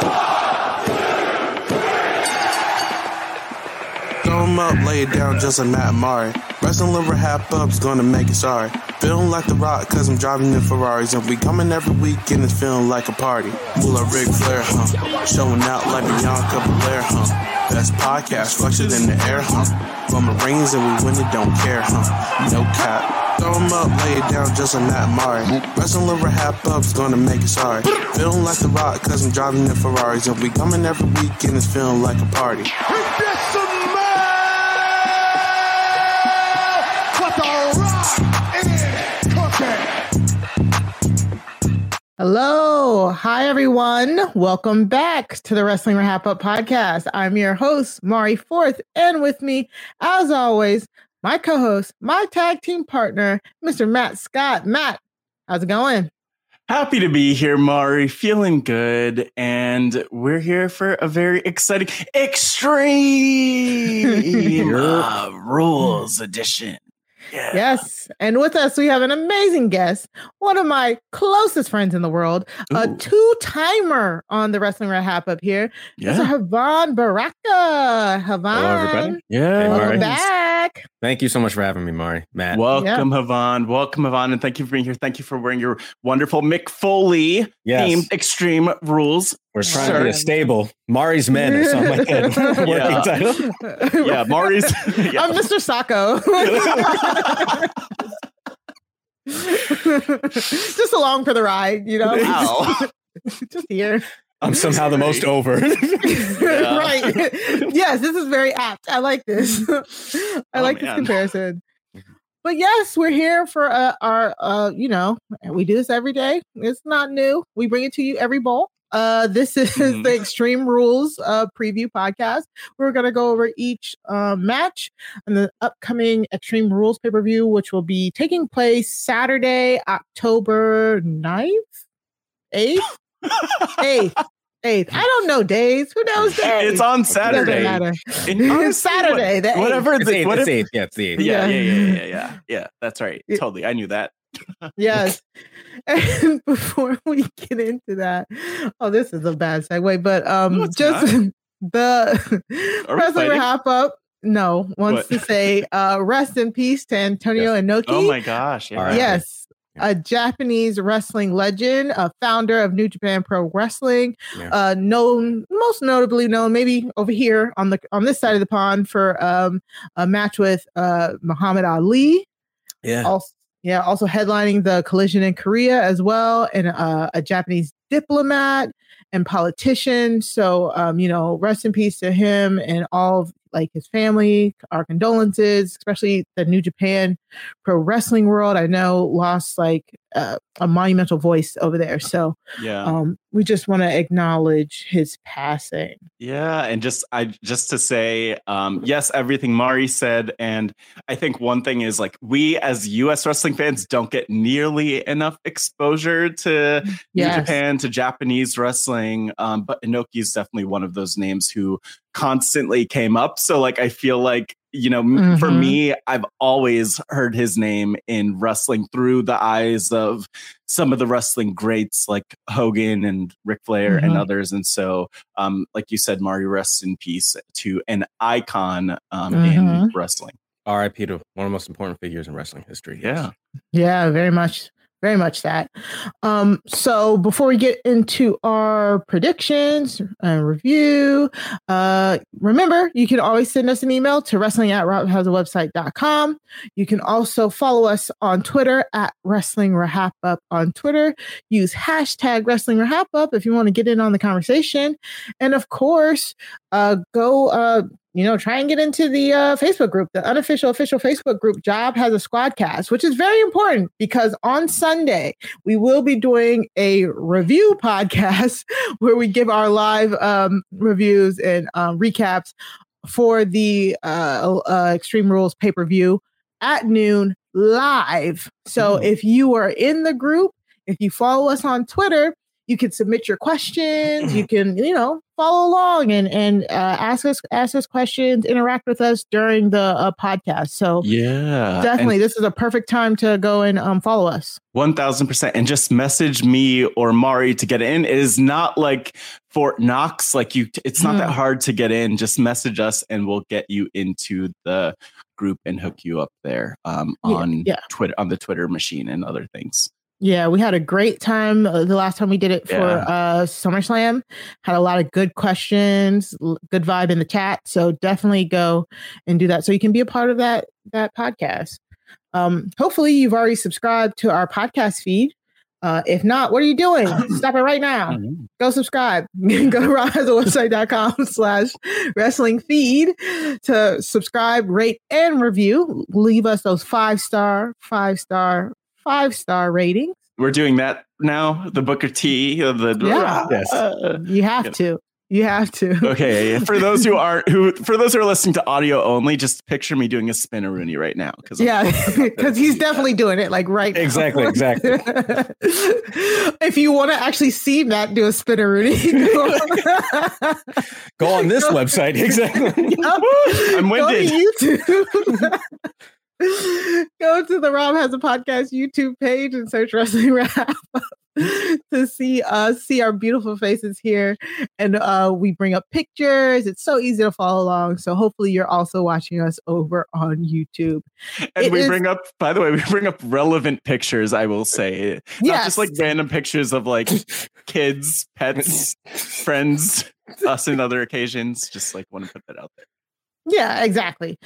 Throw 'em up, lay it down just like Matt Amari. Wrestling liver half up's gonna make it sorry. Feeling like The Rock cause I'm driving in Ferraris. And we coming every weekend, it's feeling like a party. Pull up Ric Flair, huh? Showing out like Bianca Belair, huh? Best podcast, flushing in the air, huh? From the rings and we win it, don't care, huh? No cap. Throw 'em up, lay it down just like Matt Amari. Wrestling liver half up's gonna make it sorry. Feeling like The Rock cause I'm driving in Ferraris. And we coming every weekend, it's feeling like a party. Hello. Hi, everyone. Welcome back to the Wrestling Wrap Up Podcast. I'm your host, Mari Forth, and with me, as always, my co-host, my tag team partner, Mr. Matt Scott. Matt, how's it going? Happy to be here, Mari. Feeling good. And we're here for a very exciting Extreme Rules edition. Yeah. Yes. And with us, we have an amazing guest, one of my closest friends in the world, a two-timer on the Wrestling Wrap Up here. Yeah. Mr. Havan Baraka. Havan. Hello, everybody. Yeah. Welcome back. Thank you so much for having me, Mari. Matt. Welcome, Havan. Welcome, Havan. And thank you for being here. Thank you for wearing your wonderful Mick Foley themed Extreme Rules. We're trying to get a stable. Mari's Men is on my head. Working title. Yeah, Mari's. Yeah. I'm Mr. Sacco. Just along for the ride, you know? Wow. Just here. I'm somehow the most over. Right. Yes, this is very apt. I like this. I like this comparison. But yes, we're here for our, we do this every day. It's not new. We bring it to you every bowl. This is the Extreme Rules preview podcast. We're going to go over each match and the upcoming Extreme Rules pay-per-view, which will be taking place Saturday, October 9th? 8th? 8th. I don't know days. Who knows days? It's on Saturday. It doesn't matter. It's Saturday. The 8th. Whatever. It's 8th. Yeah, it's the 8th. Yeah. That's right. Totally. I knew that. Yes. And before we get into that, this is a bad segue, but the Wrestling Wrap Up wants to say rest in peace to Antonio Inoki. Oh my gosh. Yeah. Yes. A Japanese wrestling legend, a founder of New Japan Pro Wrestling, most notably known maybe over here on this side of the pond for a match with Muhammad Ali. Yeah. Also headlining the Collision in Korea as well, and a Japanese diplomat and politician. So, rest in peace to him and all of his family. Our condolences, especially the New Japan Pro Wrestling world. I know lost a monumental voice over there. So, we just want to acknowledge his passing. Yeah, and just to say, yes, everything Mari said, and I think one thing is we as U.S. wrestling fans don't get nearly enough exposure to New Japan, to Japanese wrestling, but Inoki is definitely one of those names who constantly came up. So I feel for me, I've always heard his name in wrestling through the eyes of some of the wrestling greats like Hogan and Ric Flair and others. And so, like you said, Mari, rest in peace to an icon in wrestling. R.I.P. to one of the most important figures in wrestling history. Yeah. Yeah, very much. Very much that. So before we get into our predictions and review, remember, you can always send us an email to wrestling@rothashawebsite.com. You can also follow us on Twitter at Wrestling Rahap Up on Twitter. Use hashtag Wrestling Rahap Up if you want to get in on the conversation. And of course, go try and get into the Facebook group, the unofficial official Facebook group. Job has a Squadcast, which is very important because on Sunday we will be doing a review podcast where we give our live reviews and recaps for the Extreme Rules pay-per-view at noon live. So if you are in the group, if you follow us on Twitter, you can submit your questions. You can, follow along and ask us questions, interact with us during the podcast. So definitely, this is a perfect time to go and follow us. 1000%. And just message me or Mari to get in. It is not Fort Knox. Like it's not that hard to get in. Just message us and we'll get you into the group and hook you up there on Twitter, on the Twitter machine and other things. Yeah, we had a great time the last time we did it for SummerSlam. Had a lot of good questions, good vibe in the chat. So definitely go and do that so you can be a part of that podcast. Hopefully you've already subscribed to our podcast feed. If not, what are you doing? Stop it right now. Go subscribe. Go to RobHasAwebsite.com/wrestling feed to subscribe, rate, and review. Leave us those 5-star ratings. We're doing that now. The Booker T of the you have to. You have to. Okay. For those who are listening to audio only, just picture me doing a spin-a-rooney right now. Because he's definitely doing it like right now. Exactly. If you want to actually see Matt do a spin-a-rooney, go on this website. Exactly. I'm winded. Go to YouTube. Go to the Rob Has a Podcast YouTube page and search Wrestling Wrap to see our beautiful faces here. And we bring up pictures. It's so easy to follow along. So hopefully you're also watching us over on YouTube. And we bring up relevant pictures, I will say. Not just like random pictures of like kids, pets, friends, us in other occasions. Just like want to put that out there. Yeah, exactly.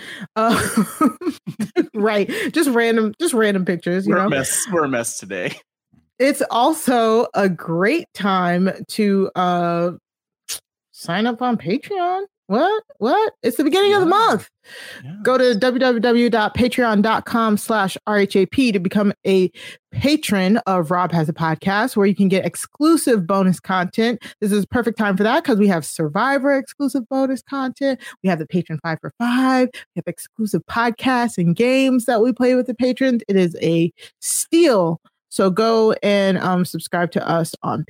Right. Just random pictures. We're a mess today. It's also a great time to sign up on Patreon. What? It's the beginning of the month. Yeah. Go to www.patreon.com/RHAP to become a patron of Rob Has a Podcast, where you can get exclusive bonus content. This is a perfect time for that because we have Survivor exclusive bonus content. We have the Patron 5 for 5. We have exclusive podcasts and games that we play with the patrons. It is a steal. So go and subscribe to us on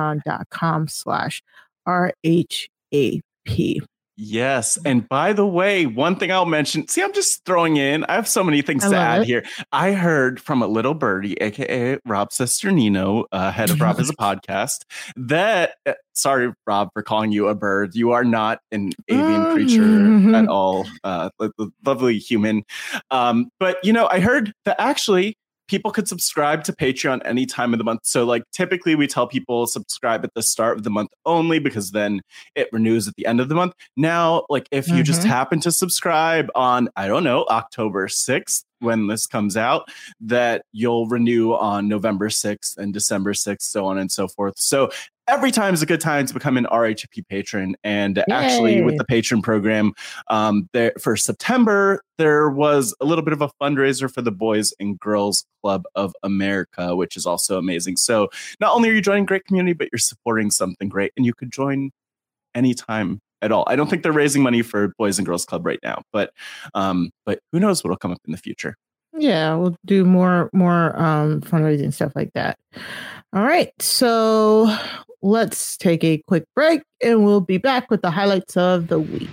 patreon.com/RHAP. Yes. And by the way, one thing I'll mention, I'm just throwing in, I have so many things to add here. I heard from a little birdie, aka Rob's sister Nino, head of Rob Has a Podcast, that, sorry, Rob, for calling you a bird. You are not an avian creature at all. Lovely human. But, I heard that actually people could subscribe to Patreon any time of the month. So like typically we tell people subscribe at the start of the month only because then it renews at the end of the month. Now, like if you just happen to subscribe on, I don't know, October 6th, when this comes out, that you'll renew on November 6th and December 6th, so on and so forth. So every time is a good time to become an RHAP patron. And actually with the patron program, there for September, there was a little bit of a fundraiser for the Boys and Girls Club of America, which is also amazing. So not only are you joining a great community, but you're supporting something great, and you could join anytime at all. I don't think they're raising money for Boys and Girls Club right now, but who knows what'll come up in the future. Yeah, we'll do more fundraising stuff like that. All right, so let's take a quick break and we'll be back with the highlights of the week.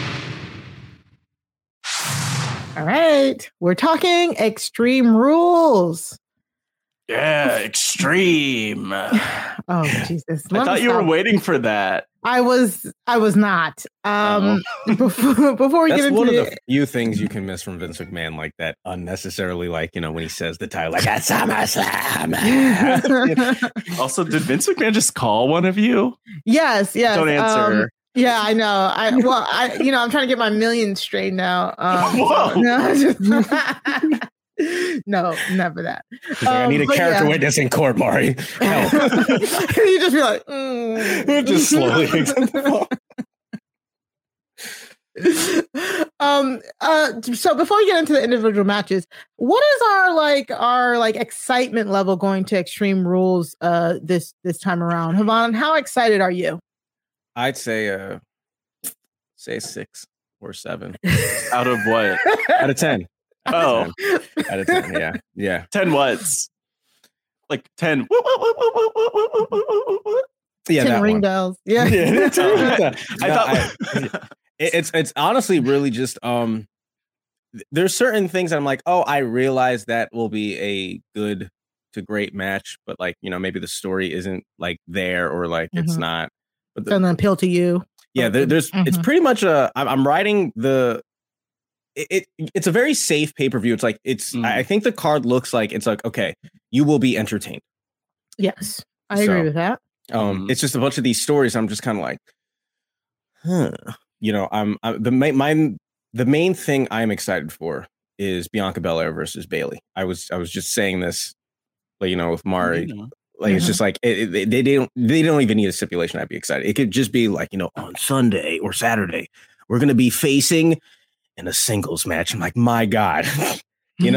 All right, we're talking Extreme Rules. Yeah, Extreme. Oh, Jesus. I thought you were waiting for that. I was not. Before we That's get into one of the few things you can miss from Vince McMahon, like that unnecessarily, like, when he says the title, like, at SummerSlam. Also, did Vince McMahon just call one of you? Yes. Don't answer. Yeah, I know. I'm trying to get my millions straight now. Whoa. No, never that. I need a character witness in court, Mari. Help. You just be like, just slowly. So before we get into the individual matches, what is our excitement level going to Extreme Rules this time around? Havon, how excited are you? I'd say 6 or 7. Out of what? Out of 10. Oh, out of 10, yeah. 10 what's? Like 10. Yeah, 10 ring bells. Yeah. It's honestly really just there's certain things that I'm like, oh, I realize that will be a good to great match, but like, maybe the story isn't like there, or like it's not. doesn't appeal to you. Yeah, there's it's pretty much I'm writing it's a very safe pay-per-view. It's like I think the card looks like it's like, okay, you will be entertained. Yes, I agree with that. It's just a bunch of these stories. I'm just kind of like, the main thing I'm excited for is Bianca Belair versus Bayley. I was just saying this, like, with Mari. Like, it's just like they don't even need a stipulation. I'd be excited. It could just be like, on Sunday or Saturday, we're going to be facing in a singles match. I'm like, my God, they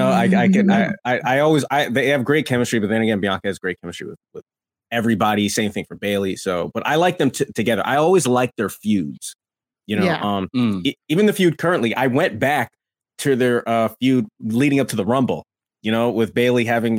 have great chemistry, but then again, Bianca has great chemistry with everybody. Same thing for Bayley. So, but I like them together. I always like their feuds, even the feud currently. I went back to their feud leading up to the Rumble, with Bayley having,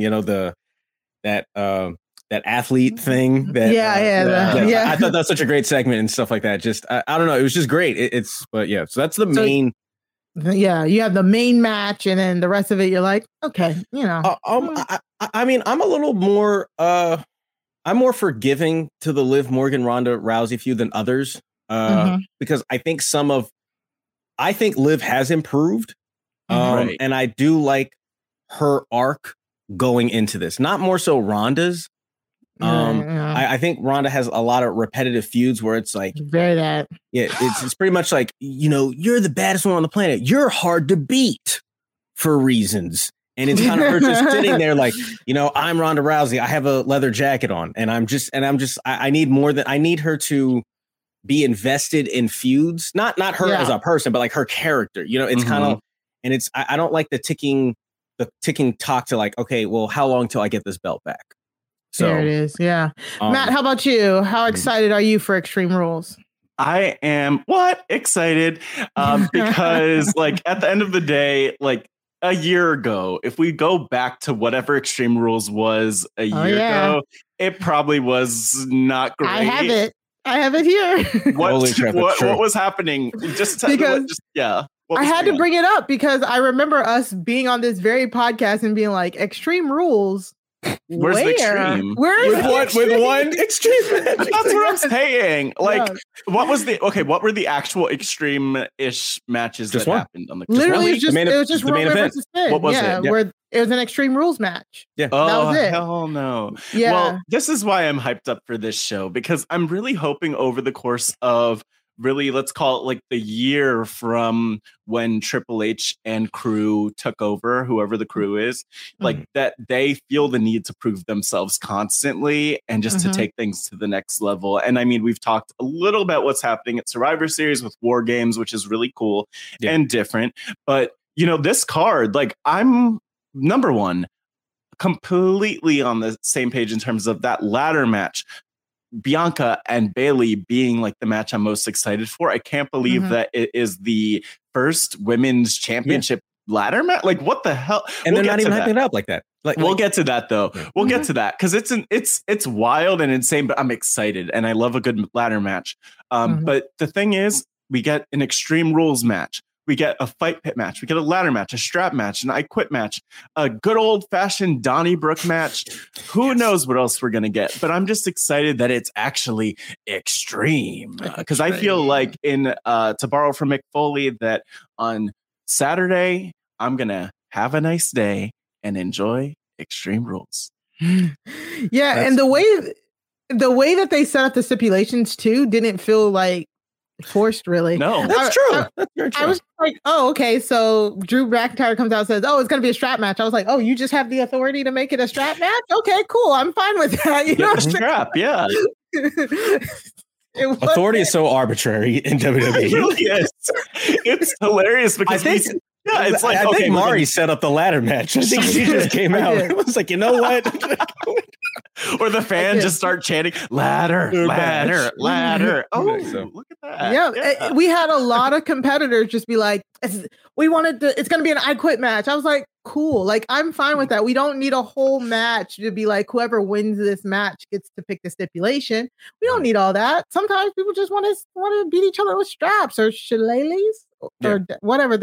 that athlete thing that I thought that's such a great segment and stuff like that. Just I don't know, it was just great. So that's the main. Yeah, you have the main match, and then the rest of it, you're like, okay, I mean, I'm a little more I'm more forgiving to the Liv Morgan Ronda Rousey feud than others, because I think Liv has improved, and I do like her arc going into this. Not more so Ronda's. I think Ronda has a lot of repetitive feuds where it's like very that. Yeah, it's pretty much like, you're the baddest one on the planet. You're hard to beat for reasons. And it's kind of her just sitting there like, I'm Ronda Rousey. I have a leather jacket on, and I need more than I need her to be invested in feuds. Not her as a person, but like her character. It's kind of, and it's I don't like the ticking talk to like, okay, well, how long till I get this belt back? So there it is. Yeah. Matt, how about you? How excited are you for Extreme Rules? I am excited because like at the end of the day, like a year ago, if we go back to whatever Extreme Rules was a year ago, it probably was not great. I have it here. What was happening? I had to bring it up because I remember us being on this very podcast and being like, Extreme Rules. Where's the extreme? With one extreme match? That's what I'm saying. Like, what were the actual extreme-ish matches that happened on the? Literally, it was just Roman versus Finn. What was it? Where it was an Extreme Rules match. Yeah. Oh, that was it. Hell no. Yeah. Well, this is why I'm hyped up for this show, because I'm really hoping over the course of really, let's call it like the year from when Triple H and crew took over, whoever the crew is, like that they feel the need to prove themselves constantly and just to take things to the next level. And I mean, we've talked a little about what's happening at Survivor Series with War Games, which is really cool and different. But, this card, like I'm number one, completely on the same page in terms of that ladder match. Bianca and Bayley being like the match I'm most excited for. I can't believe that it is the first women's championship ladder match. Like, what the hell? And they're not even hyping it up like that. We'll get to that though. We'll get to that because it's wild and insane, but I'm excited and I love a good ladder match. But the thing is, we get an Extreme Rules match. We get a fight pit match. We get a ladder match, a strap match, an I Quit match, a good old fashioned Donnybrook match. Who knows what else we're going to get? But I'm just excited that it's actually extreme because I feel like to borrow from Mick Foley, that on Saturday, I'm going to have a nice day and enjoy Extreme Rules. Yeah. And the way that they set up the stipulations too didn't feel like forced, really. No, that's true. That's very true. I was like, oh, okay. So Drew McIntyre comes out and says, oh, it's going to be a strap match. I was like, oh, you just have the authority to make it a strap match? Okay, cool. I'm fine with that. Strap, yeah. Authority is so arbitrary in WWE. It really is. It's hilarious because I think Mari set up the ladder match. I think she just came out. It was like, you know what? Or the fans just start chanting, ladder, ladder, ladder. Oh, look at that. Yeah. We had a lot of competitors just be like, it's going to be an I Quit match. I was like, cool. Like, I'm fine with that. We don't need a whole match to be like, whoever wins this match gets to pick the stipulation. We don't need all that. Sometimes people just want to beat each other with straps or shillelaghs. Or whatever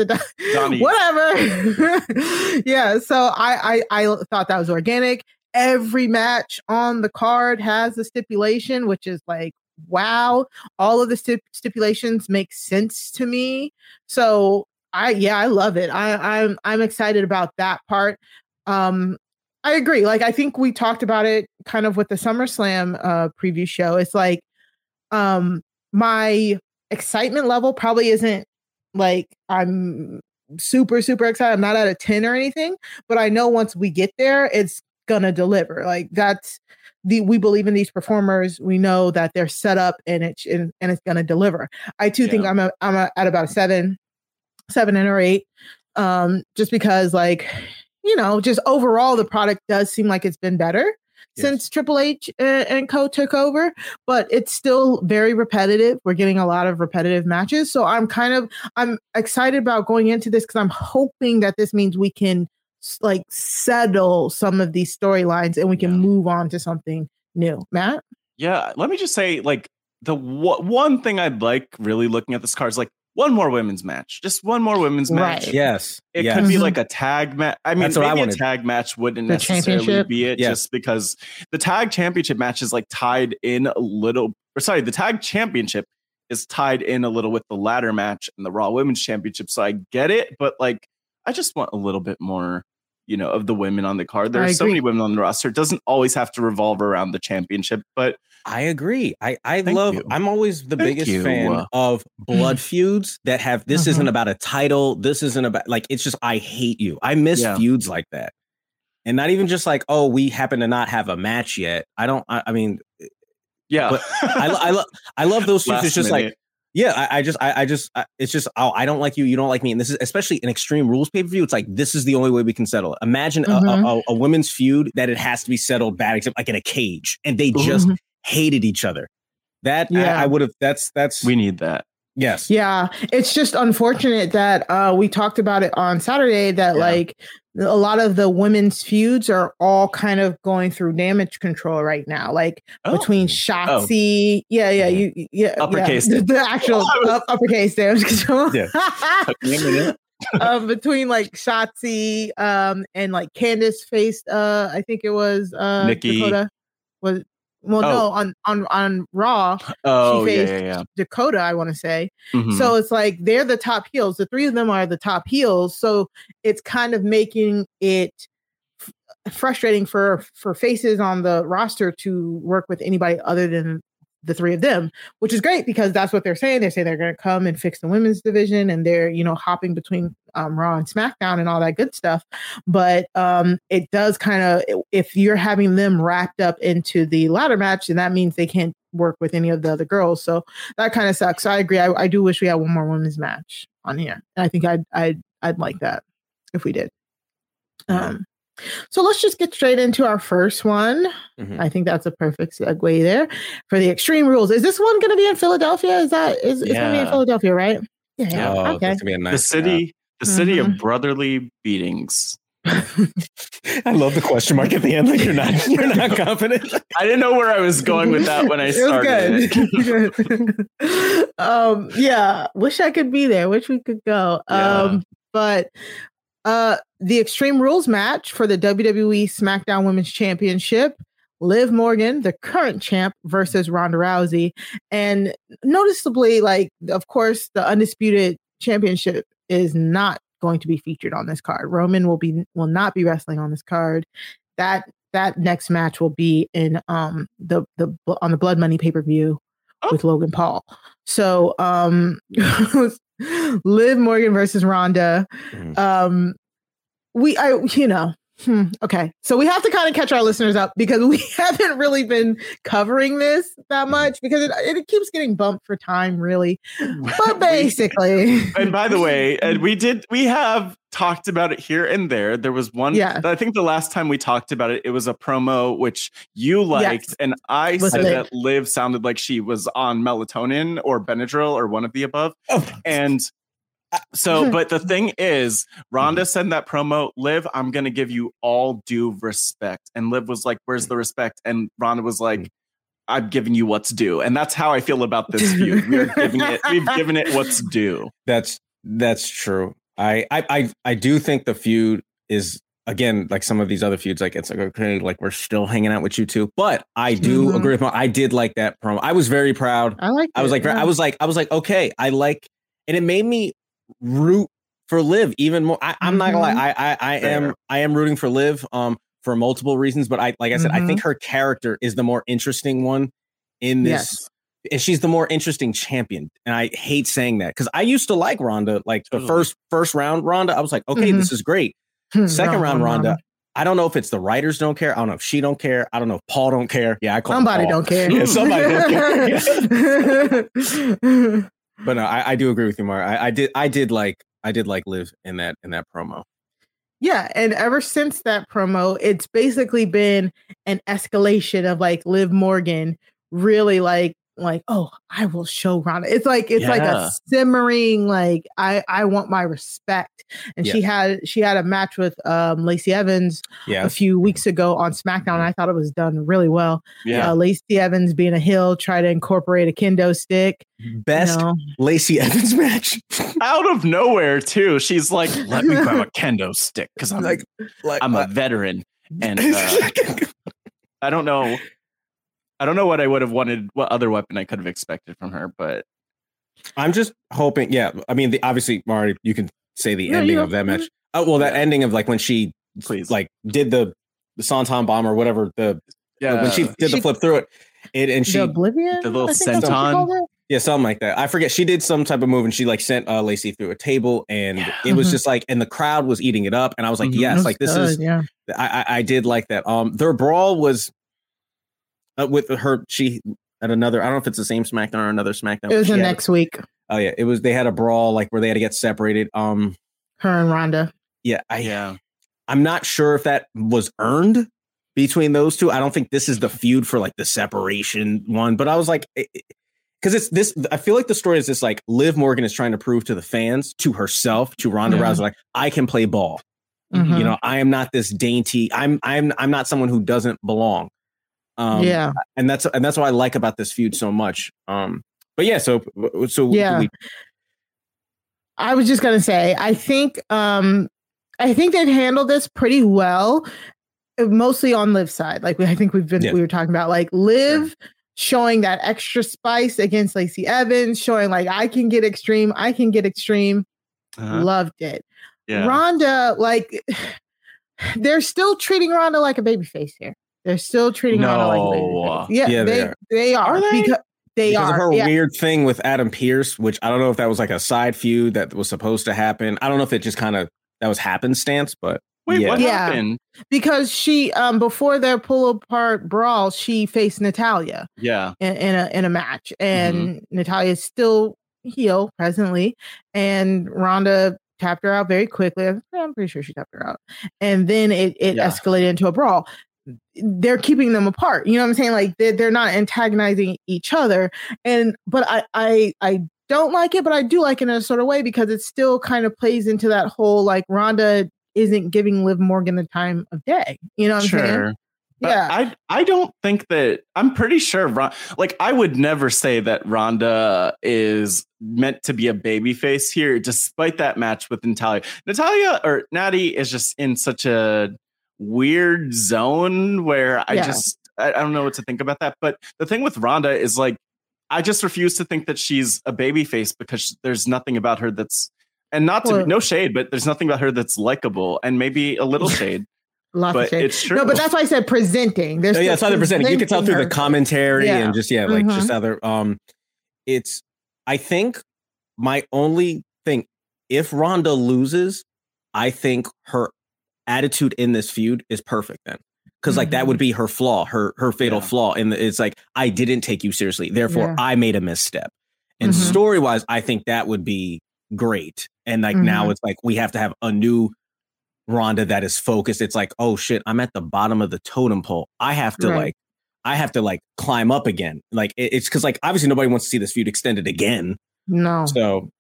whatever. Yeah. So I thought that was organic. Every match on the card has a stipulation, which is like wow. All of the stipulations make sense to me. So I love it. I'm excited about that part. I agree. Like, I think we talked about it kind of with the SummerSlam preview show. It's like, my excitement level probably isn't like I'm super, super excited. I'm not at a 10 or anything, but I know once we get there, it's gonna deliver. Like, we believe in these performers. We know that they're set up and it's gonna deliver. I too think I'm at about a 7 or 8. Just because, like, just overall the product does seem like it's been better since Triple H and co took over, but it's still very repetitive. We're getting a lot of repetitive matches. So I'm excited about going into this because I'm hoping that this means we can like settle some of these storylines and we can move on to something new. Matt? Yeah, let me just say, like, the one thing I'd like really looking at this card is like one more women's match. Just one more women's match. Right. Yes. It could be like a tag match. I mean, maybe a tag match wouldn't The necessarily be it, Yeah. just because the tag championship match is like tied in a little. Or sorry, the tag championship is tied in a little with the ladder match and the Raw Women's Championship. So I get it, but like, I just want a little bit more, of the women on the card. There are so many women on the roster. It doesn't always have to revolve around the championship, but I agree. I'm always the biggest fan of blood feuds that have, this isn't about a title. This isn't about, like, it's just, I hate you. I miss feuds like that. And not even just like, oh, we happen to not have a match yet. I mean, but I love those feuds. It's just like, it's just, oh, I don't like you. You don't like me. And this is especially an Extreme Rules pay-per-view. It's like, this is the only way we can settle it. Imagine a women's feud that it has to be settled bad, except like in a cage, and they just hated each other. I would have, that's, we need that. Yes. Yeah. It's just unfortunate that we talked about it on Saturday that like a lot of the women's feuds are all kind of going through damage control right now. Like between Shotzi. Uppercase. The actual uppercase damage control. Between like Shotzi and like Candice faced I think it was Nikki. Dakota. No, on Raw, she faced Dakota, I want to say. So it's like they're the top heels. The three of them are the top heels. So it's kind of making it frustrating for faces on the roster to work with anybody other than the three of them, which is great because that's what they're saying. They say they're going to come and fix the women's division, and they're hopping between Raw and SmackDown and all that good stuff. But it does kind of, if you're having them wrapped up into the ladder match, then that means they can't work with any of the other girls. So that kind of sucks. So I agree. I do wish we had one more women's match on here, and I think I'd like that if we did. So let's just get straight into our first one. I think that's a perfect segue there for the Extreme Rules. Is this one going to be in Philadelphia? It's going to be in Philadelphia, right? Yeah. Oh, okay. That's gonna be a nice the city of brotherly beatings. I love the question mark at the end. Like you're not confident. I didn't know where I was going with that when I started. Good. Wish I could be there. Wish we could go. But the Extreme Rules match for the WWE SmackDown Women's Championship, Liv Morgan, the current champ, versus Ronda Rousey. And noticeably, like, of course, the Undisputed Championship is not going to be featured on this card. Roman will not be wrestling on this card. That next match will be in on the Blood Money pay-per-view with Logan Paul. So Liv Morgan versus Ronda. Okay. So we have to kind of catch our listeners up because we haven't really been covering this that much because it keeps getting bumped for time, really. But basically. And by the way, we have talked about it here and there. There was one, I think the last time we talked about it, it was a promo which you liked. And I said that Liv sounded like she was on melatonin or Benadryl or one of the above. And so, but the thing is, Ronda said in that promo, Liv, I'm going to give you all due respect. And Liv was like, where's the respect? And Ronda was like, I'm giving you what's due. And that's how I feel about this feud. We've given it what's due. That's true. I do think the feud is again, like some of these other feuds, like it's like, okay, like we're still hanging out with you two. But I do agree with I did like that promo. I was very proud. I was like, okay, I like, and it made me root for Liv even more. I'm not gonna lie, I am rooting for Liv for multiple reasons, but I said, I think her character is the more interesting one in this, and she's the more interesting champion. And I hate saying that because I used to like Ronda, like the first round Ronda. I was like, okay, this is great. Second round Ronda, I don't know if it's the writers don't care. I don't know if she don't care. I don't know if Paul don't care. Yeah, I call somebody don't care. Yeah, somebody don't care. But no, I do agree with you, Mar. I did like Liv in that promo. Yeah, and ever since that promo, it's basically been an escalation of like Liv Morgan really like, oh, I will show Ronda. It's like a simmering like I want my respect. And she had a match with Lacey Evans a few weeks ago on SmackDown. And I thought it was done really well. Yeah, Lacey Evans being a heel, try to incorporate a kendo stick. Best Lacey Evans match out of nowhere too. She's like, let me grab a kendo stick because I'm I'm a veteran and I don't know what I would have wanted, what other weapon I could have expected from her, but I'm just hoping. Yeah, I mean, obviously, Mari, you can say the ending of that match. Oh, well, that ending of like when she like did the Swanton bomb or whatever when she did the flip through it, and she the Oblivion, the little senton. Yeah, something like that. I forget. She did some type of move and she like sent Lacey through a table and it was just like, and the crowd was eating it up. And I was like, yes, like this is, I did like that. Their brawl was with her, she at another, I don't know if it's the same SmackDown or another SmackDown. It was the next week. Oh yeah. It was, they had a brawl like where they had to get separated. Her and Ronda. Yeah. I'm not sure if that was earned between those two. I don't think this is the feud for like the separation one, but I was like, because it's this, I feel like the story is this like Liv Morgan is trying to prove to the fans, to herself, to Ronda Rousey, like I can play ball. You know, I am not this dainty. I'm not someone who doesn't belong. And that's what I like about this feud so much. But yeah, so yeah. I was just gonna say, I think they've handled this pretty well, mostly on Liv's side. Like we were talking about, like Liv. Sure. Showing that extra spice against Lacey Evans, showing like I can get extreme. Loved it. Yeah. Ronda, like they're still treating Ronda like a babyface here. They're still treating Ronda like a babyface. Yeah, they are. Are they? Because of her weird thing with Adam Pearce, which I don't know if that was like a side feud that was supposed to happen. I don't know if it just kind of that was happenstance, but. Wait, what happened? Because she, before their pull apart brawl, she faced Natalya. Yeah, in a match, and Natalya is still heel presently, and Ronda tapped her out very quickly. I'm pretty sure she tapped her out, and then it escalated into a brawl. They're keeping them apart. You know what I'm saying? Like they're not antagonizing each other, but I don't like it, but I do like it in a sort of way because it still kind of plays into that whole like Ronda isn't giving Liv Morgan the time of day. You know what I'm saying? But yeah. I don't think that, I'm pretty sure, like I would never say that Ronda is meant to be a babyface here, despite that match with Natalya. Natty is just in such a weird zone where I don't know what to think about that. But the thing with Ronda is like, I just refuse to think that she's a babyface because there's nothing about her that's, and no shade, but there's nothing about her that's likable, and maybe a little shade. But it's true. No, but that's why I said presenting. That's why they're presenting. You can tell through the commentary and just just other. It's. I think my only thing, if Ronda loses, I think her attitude in this feud is perfect then, because like that would be her flaw, her fatal flaw, and it's like I didn't take you seriously, therefore I made a misstep. And story wise, I think that would be great. And like now it's like we have to have a new Ronda that is focused. It's like, oh shit, I'm at the bottom of the totem pole. I have to climb up again. Like it's because like obviously nobody wants to see this feud extended again. No. So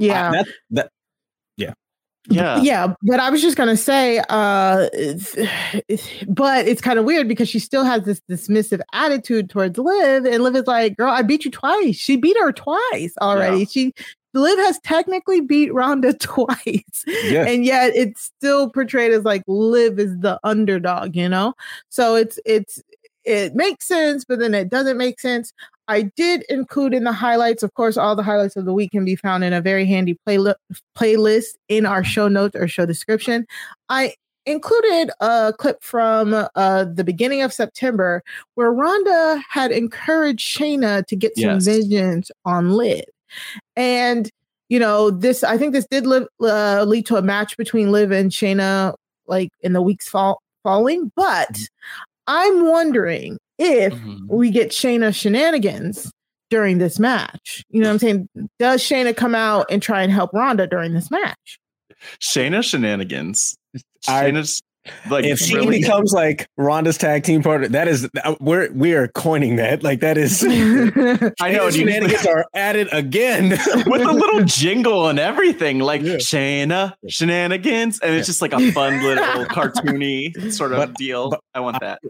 Yeah, but I was just gonna say, but it's kind of weird because she still has this dismissive attitude towards Liv, and Liv is like, "Girl, I beat you twice. She beat her twice already. Liv has technically beat Ronda twice, and yet it's still portrayed as like Liv is the underdog, you know? So it makes sense, but then it doesn't make sense. I did include in the highlights, of course, all the highlights of the week can be found in a very handy playlist in our show notes or show description. I included a clip from the beginning of September where Ronda had encouraged Shayna to get some vengeance on Liv. And, you know, I think this did lead to a match between Liv and Shayna, like in the weeks following. But I'm wondering if we get Shayna shenanigans during this match. You know what I'm saying? Does Shayna come out and try and help Ronda during this match? Shayna shenanigans. Shayna's like, if she becomes like Ronda's tag team partner, that is we are coining that. Like that is I know shenanigans are added again with a little jingle and everything, like Shayna shenanigans, and it's just like a fun little cartoony sort of deal. But I want that.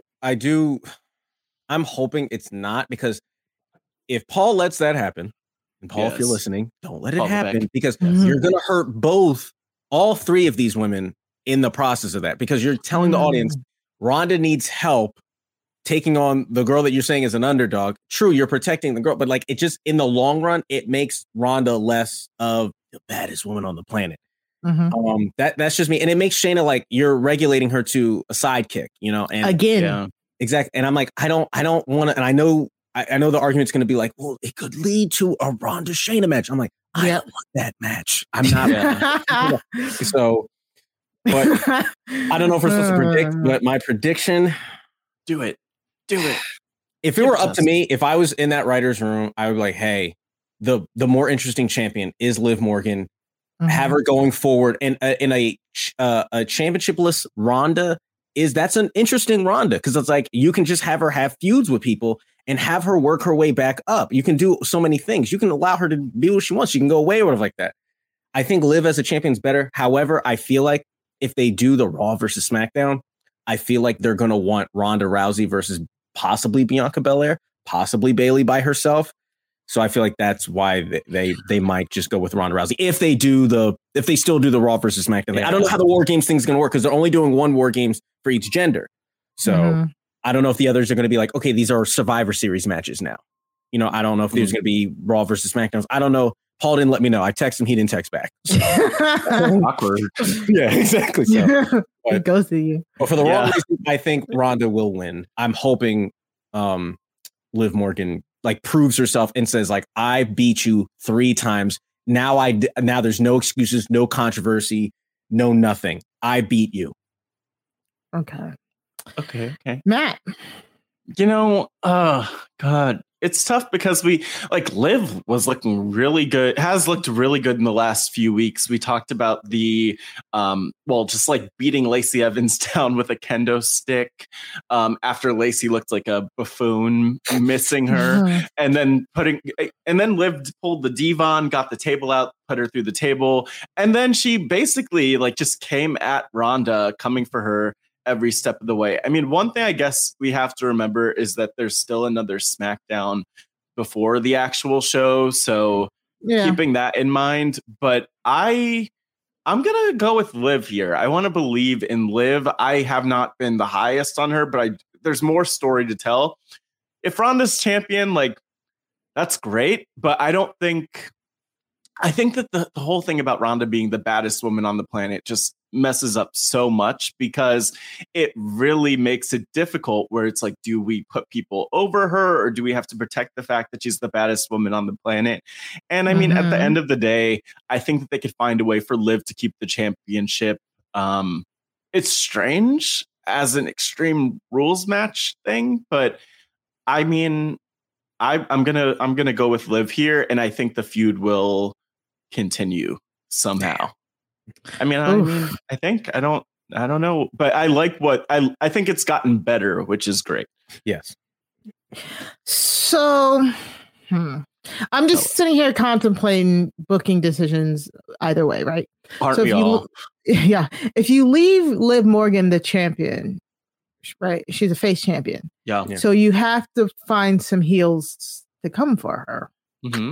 I'm hoping it's not, because if Paul lets that happen, and Paul, if you're listening, don't let it happen, because you're going to hurt all three of these women in the process of that, because you're telling the audience Ronda needs help taking on the girl that you're saying is an underdog. True, you're protecting the girl, but like it just in the long run, it makes Ronda less of the baddest woman on the planet. That's just me, and it makes Shayna like you're regulating her to a sidekick, you know. And again, exactly. And I'm like, I don't want to. And I know the argument's going to be like, well, it could lead to a Ronda Shayna match. I'm like, I don't want that match. I'm not. So. But I don't know if we're supposed to predict, but my prediction, do it. If it were up to me, if I was in that writer's room, I would be like, hey, the more interesting champion is Liv Morgan. Have her going forward, and in a championshipless Ronda that's an interesting Ronda, because it's like you can just have her have feuds with people and have her work her way back up. You can do so many things. You can allow her to do what she wants. She can go away or whatever like that. I think Liv as a champion is better. However, I feel like if they do the Raw versus SmackDown, I feel like they're going to want Ronda Rousey versus possibly Bianca Belair, possibly Bayley by herself. So I feel like that's why they might just go with Ronda Rousey if they still do the Raw versus SmackDown. I don't know how the War Games thing is going to work, because they're only doing one War Games for each gender. So I don't know if the others are going to be like, okay, these are Survivor Series matches now. You know, I don't know if there's going to be Raw versus SmackDowns. I don't know. Paul didn't let me know. I texted him. He didn't text back. So. Awkward. Yeah, exactly. So, it goes to you. But for the wrong reason, I think Ronda will win. I'm hoping Liv Morgan like proves herself and says like, I beat you 3 times. Now there's no excuses, no controversy, no nothing. I beat you. Okay. Matt. You know, God, it's tough because Liv was looking really good, has looked really good in the last few weeks. We talked about the, just like beating Lacey Evans down with a kendo stick after Lacey looked like a buffoon, missing her, and then Liv pulled the Devon, got the table out, put her through the table, and then she basically like just came at Ronda, coming for her every step of the way. I mean, one thing I guess we have to remember is that there's still another SmackDown before the actual show, so keeping that in mind. But I'm gonna go with Liv here. I want to believe in Liv. I have not been the highest on her, but there's more story to tell. If Ronda's champion, like that's great, but I think that the whole thing about Ronda being the baddest woman on the planet just messes up so much, because it really makes it difficult where it's like, do we put people over her, or do we have to protect the fact that she's the baddest woman on the planet? And I mean, at the end of the day, I think that they could find a way for Liv to keep the championship. It's strange as an Extreme Rules match thing, but I mean, I'm gonna go with Liv here, and I think the feud will continue somehow. I mean, I think I don't know, but I like what I think it's gotten better, which is great. Yes. So I'm just sitting here contemplating booking decisions either way, right? Aren't so we all? If you leave Liv Morgan the champion, right? She's a face champion. Yeah. So you have to find some heels to come for her.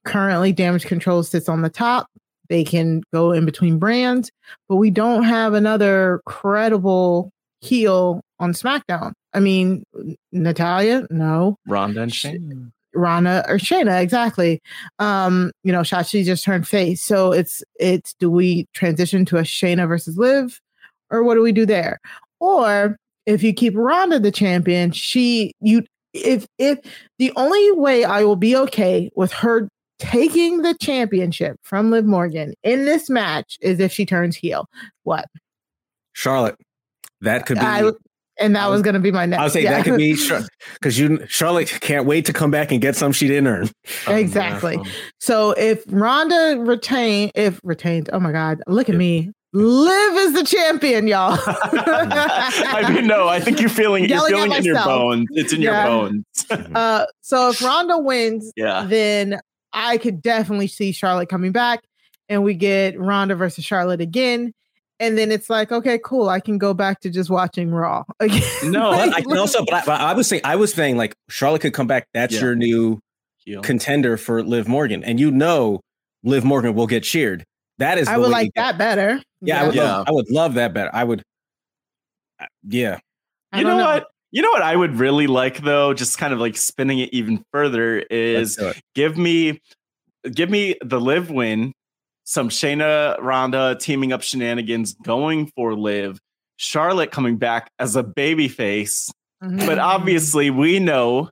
currently Damage Control sits on the top. They can go in between brands, but we don't have another credible heel on SmackDown. I mean, Natalya, no. Ronda and Shayna. Ronda or Shayna, exactly. Shotzi just turned face. So it's do we transition to a Shayna versus Liv, or what do we do there? Or if you keep Ronda the champion, if the only way I will be okay with her taking the championship from Liv Morgan in this match is if she turns heel. What? Charlotte. That could be. That was going to be my next. I would say that could be because Charlotte can't wait to come back and get some she didn't earn. Exactly. So if Ronda retains, oh my God, look at me. Liv is the champion, y'all. I mean, no, I think you're feeling it in your bones. It's in your bones. So if Ronda wins, then I could definitely see Charlotte coming back, and we get Ronda versus Charlotte again. And then it's like, okay, cool. I can go back to just watching Raw again. No, but I was saying like Charlotte could come back. That's your new contender for Liv Morgan, and Liv Morgan will get cheered. That is. I would like that better. Yeah, I would love that better. I would. Yeah. You know what? You know what I would really like though, just kind of like spinning it even further, is give me the Liv win. Some Shayna Ronda teaming up shenanigans going for Liv, Charlotte coming back as a baby face. Mm-hmm. But obviously we know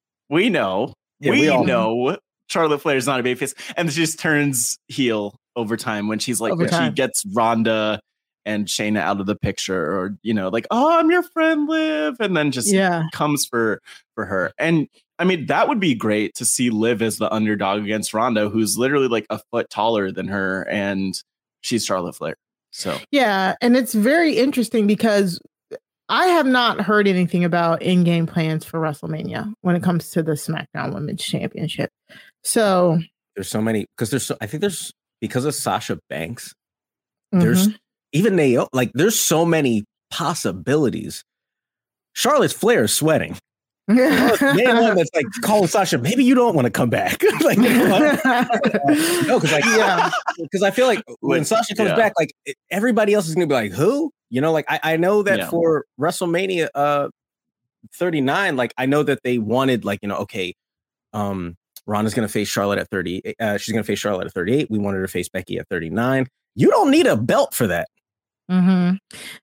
Charlotte Flair is not a baby face, and she just turns heel over time when she's like, she gets Ronda and Shayna out of the picture, or, like, oh, I'm your friend Liv. And then just comes for her. And I mean, that would be great to see Liv as the underdog against Ronda, who's literally like a foot taller than her, and she's Charlotte Flair. So yeah, and it's very interesting because I have not heard anything about in-game plans for WrestleMania when it comes to the SmackDown Women's Championship. So there's so many because of Sasha Banks. There's even Naomi, like there's so many possibilities. Charlotte Flair is sweating. One that's like calling Sasha, maybe you don't want to come back. Like, no, because I feel like when Sasha comes back, like everybody else is gonna be like, who? Like I know that for WrestleMania 39, like I know that they wanted, like, Ronda's gonna face Charlotte at 30. She's gonna face Charlotte at 38. We wanted her to face Becky at 39. You don't need a belt for that. Mm-hmm.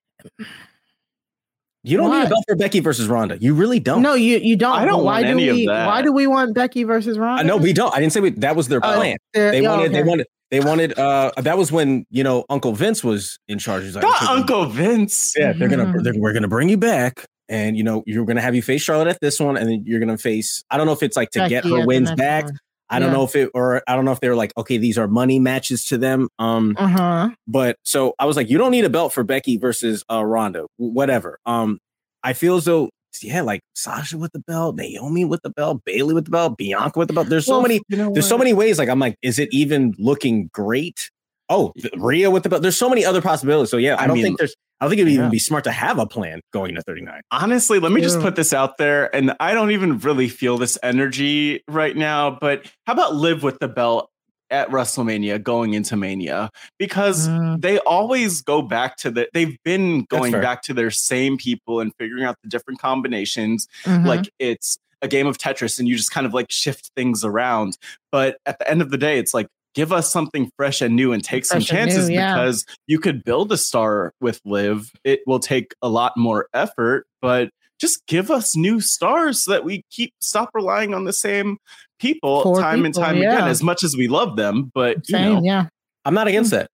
You don't need a belt for Becky versus Ronda. You really don't. No, you don't. I don't want any of that. Why do we want Becky versus Ronda? No, we don't. I didn't say that was their plan. They wanted. That was when Uncle Vince was in charge. He's like, Uncle Vince. Yeah, we're gonna bring you back, and you're gonna have you face Charlotte at this one, and then you're gonna face. I don't know if it's like to Becky get her wins back. I don't know if they were like, okay, these are money matches to them. But so I was like, you don't need a belt for Becky versus Ronda, whatever. I feel as though, like Sasha with the belt, Naomi with the belt, Bayley with the belt, Bianca with the belt. There's so many, so many ways. Like, I'm like, is it even looking great? Oh, Rhea with the belt. There's so many other possibilities. So yeah, I don't think it'd even be smart to have a plan going to 39. Honestly, let me just put this out there, and I don't even really feel this energy right now, but how about Liv with the belt at WrestleMania going into Mania? Because they always go back to they've been going back to their same people and figuring out the different combinations. Like it's a game of Tetris and you just kind of like shift things around. But at the end of the day, it's like, give us something fresh and new and take some chances, because you could build a star with Liv. It will take a lot more effort, but just give us new stars so that we stop relying on the same people time and time again, as much as we love them. But I'm not against that.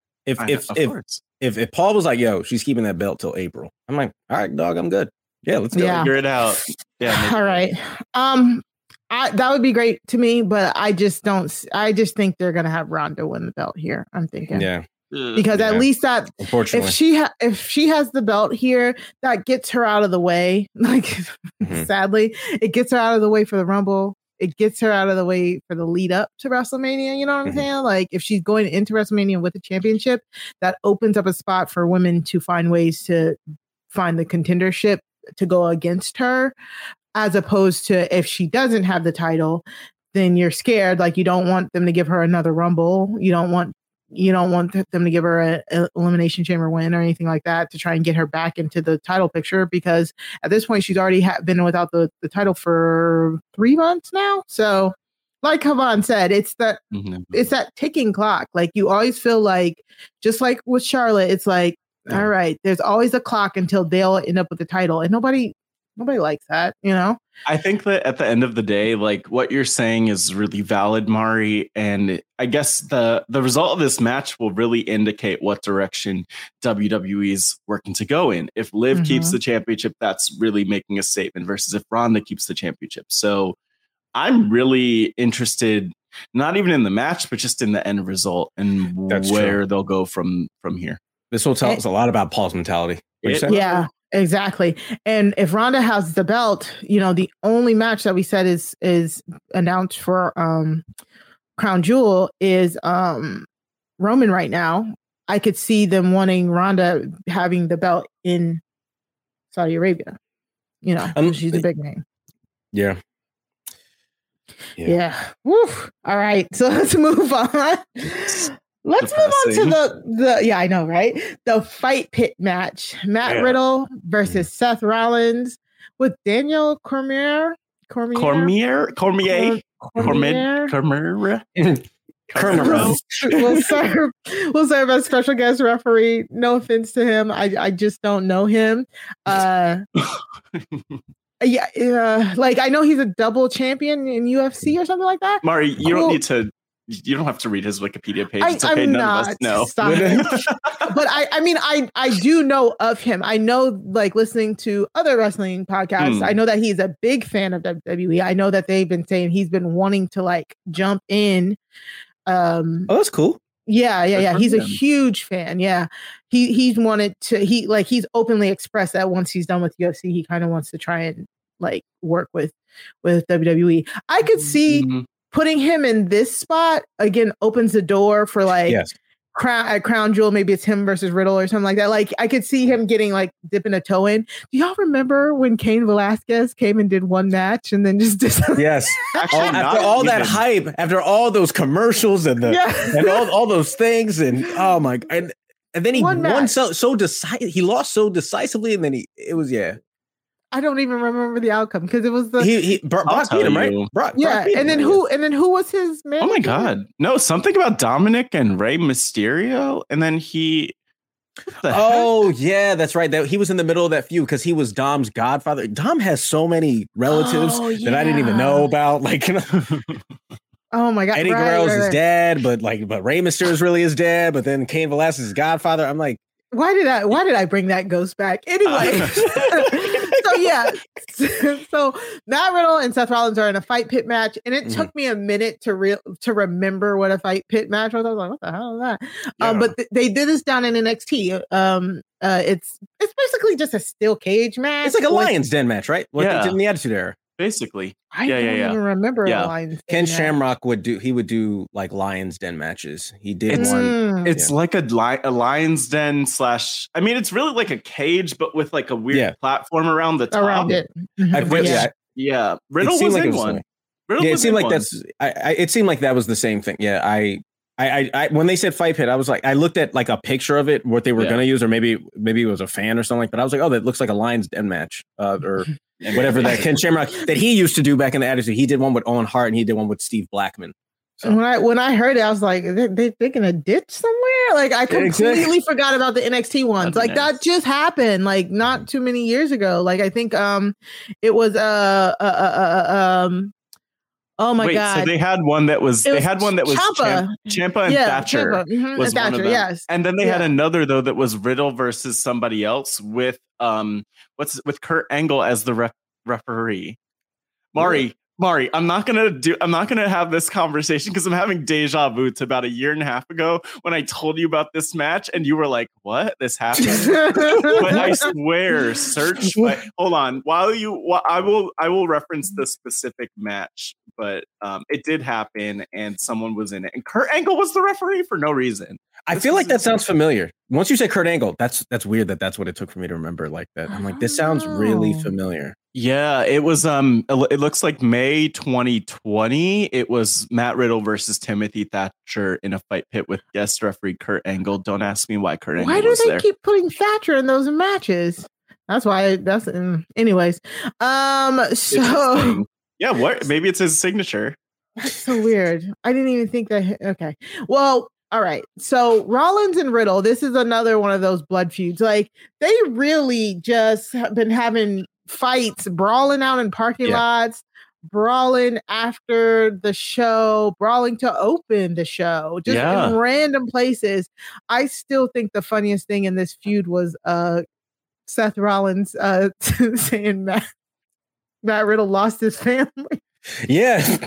If Paul was like, yo, she's keeping that belt till April, I'm like, all right, dog, I'm good. Yeah, let's go. Figure it out. Yeah. All right. That would be great to me, but I just think they're gonna have Ronda win the belt here. I'm thinking, because at least that, unfortunately, if she has the belt here, that gets her out of the way. Like, sadly, it gets her out of the way for the Rumble. It gets her out of the way for the lead up to WrestleMania. You know what I'm saying? Like, if she's going into WrestleMania with a championship, that opens up a spot for women to find ways to find the contendership to go against her. As opposed to if she doesn't have the title, then you're scared. Like, you don't want them to give her another Rumble. You don't want them to give her an Elimination Chamber win or anything like that to try and get her back into the title picture, because at this point she's already been without the title for 3 months now. So like Havon said, it's that ticking clock. Like, you always feel like, just like with Charlotte, it's like, all right, there's always a clock until they'll end up with the title, and nobody likes that, you know? I think that at the end of the day, like, what you're saying is really valid, Mari. And I guess the result of this match will really indicate what direction WWE is working to go in. If Liv keeps the championship, that's really making a statement, versus if Ronda keeps the championship. So I'm really interested, not even in the match, but just in the end result and where they'll go from here. This will tell us a lot about Paul's mentality. Yeah. Exactly. And if Ronda has the belt, you know, the only match that we said is announced for Crown Jewel is Roman right now. I could see them wanting Ronda having the belt in Saudi Arabia. You know, she's a big name. Yeah. Woo. All right. So let's move on. Let's move on to the yeah, I know, right? The fight pit match. Matt Riddle versus Seth Rollins with Daniel Cormier. Will serve as special guest referee. No offense to him. I just don't know him. Like, I know he's a double champion in UFC or something like that. Mari, you don't have to read his Wikipedia page. It's okay. None of us know. But I do know of him. I know, like, listening to other wrestling podcasts, I know that he's a big fan of WWE. I know that they've been saying he's been wanting to, like, jump in. That's cool. Yeah. He's a huge fan. Yeah. He's wanted to, he's openly expressed that once he's done with UFC, he kind of wants to try and, like, work with WWE. I could see putting him in this spot again opens the door for, like, Crown Jewel. Maybe it's him versus Riddle or something like that. Like, I could see him getting, like, dipping a toe in. Do y'all remember when Cain Velasquez came and did one match and then just yes, after all that hype, after all those commercials and and all those things, and oh my, and then he won so decisive. He lost so decisively, and then it was I don't even remember the outcome, because it was Brock beat him, right? Brock and then who was his man? Oh my God, no, something about Dominic and Rey Mysterio, and then he. Yeah, that's right. That he was in the middle of that feud because he was Dom's godfather. Dom has so many relatives that I didn't even know about. Like, oh my God, Eddie Guerrero's his dad, but Rey Mysterio is really his dad. But then Cain Velasquez's godfather. I'm like, why did I bring that ghost back anyway? So Matt Riddle and Seth Rollins are in a fight pit match, and it took me a minute to remember what a fight pit match was. I was like, what the hell is that? But they did this down in NXT. It's basically just a steel cage match. It's like a Lion's Den match, right? In the Attitude Era. Basically, I don't even remember. Ken Shamrock would do like Lion's Den matches. He did one. It's like a Lion's Den / I mean, it's really like a cage, but with like a weird platform around the top. Around it. Riddle was in one. It seemed like it seemed like that was the same thing. Yeah, I when they said fight pit, I was like, I looked at like a picture of it, what they were gonna use, or maybe it was a fan or something like that. But I was like, oh, that looks like a Lion's Den match, or whatever that Ken Shamrock that he used to do back in the Attitude. He did one with Owen Hart and he did one with Steve Blackman. So when I heard it, I was like, they're gonna ditch somewhere. Like, I completely forgot about the NXT ones. Like, that just happened like not too many years ago. Like, I think it was oh my God! So they had one that was Ciampa and Thatcher. Ciampa. Was Thatcher, one of them. yes. And then they had another though that was Riddle versus somebody else with with Kurt Angle as the referee. Mari, I'm not gonna have this conversation because I'm having deja vu to about a year and a half ago when I told you about this match and you were like, "What? This happened?" But I swear, hold on. I will reference the specific match, but it did happen and someone was in it, and Kurt Angle was the referee for no reason. I feel like that sounds familiar. Once you say Kurt Angle, that's weird that's what it took for me to remember like that. I'm like, this sounds really familiar. Yeah, it was it looks like May 2020. It was Matt Riddle versus Timothy Thatcher in a fight pit with guest referee Kurt Angle. Don't ask me why Kurt Angle Why do was they there. keep putting Thatcher in those matches? That's why anyways. So yeah, what? Maybe it's his signature. That's so weird. I didn't even think that. Okay. Well, all right. So Rollins and Riddle, this is another one of those blood feuds. Like they really just have been having fights, brawling out in parking lots, brawling after the show, brawling to open the show, just in random places. I still think the funniest thing in this feud was Seth Rollins saying Matt Riddle lost his family. Yeah,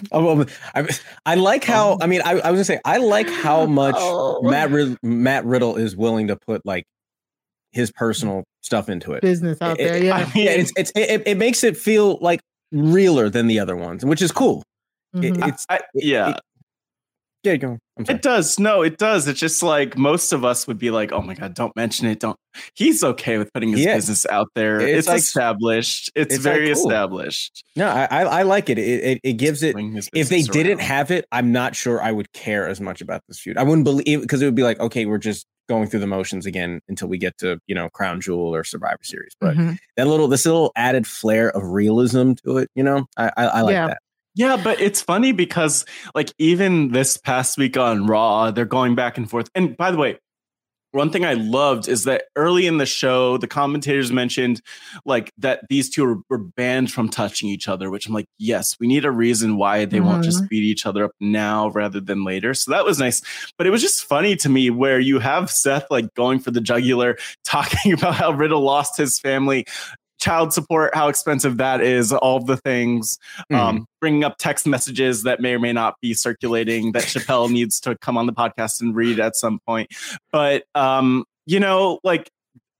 I like how. I mean, I was gonna say I like how much Matt Riddle is willing to put like his personal stuff into it, business out there. Yeah, I mean, it makes it feel like realer than the other ones, which is cool. Mm-hmm. Yeah, go. It does. No, it does. It's just like most of us would be like, "Oh my god, don't mention it." Don't. He's okay with putting his business out there. It's like, established. It's very like cool. Established. No, I like it. It gives it. If they didn't have it, I'm not sure I would care as much about this feud. I wouldn't believe because it would be like, okay, we're just going through the motions again until we get to Crown Jewel or Survivor Series. But this little added flair of realism to it, I like that. Yeah, but it's funny because like even this past week on Raw, they're going back and forth. And by the way, one thing I loved is that early in the show, the commentators mentioned like that these two were banned from touching each other, which I'm like, yes, we need a reason why they won't just beat each other up now rather than later. So that was nice. But it was just funny to me where you have Seth like going for the jugular, talking about how Riddle lost his family, child support, how expensive that is, all the things, bringing up text messages that may or may not be circulating that Chappelle needs to come on the podcast and read at some point. But, like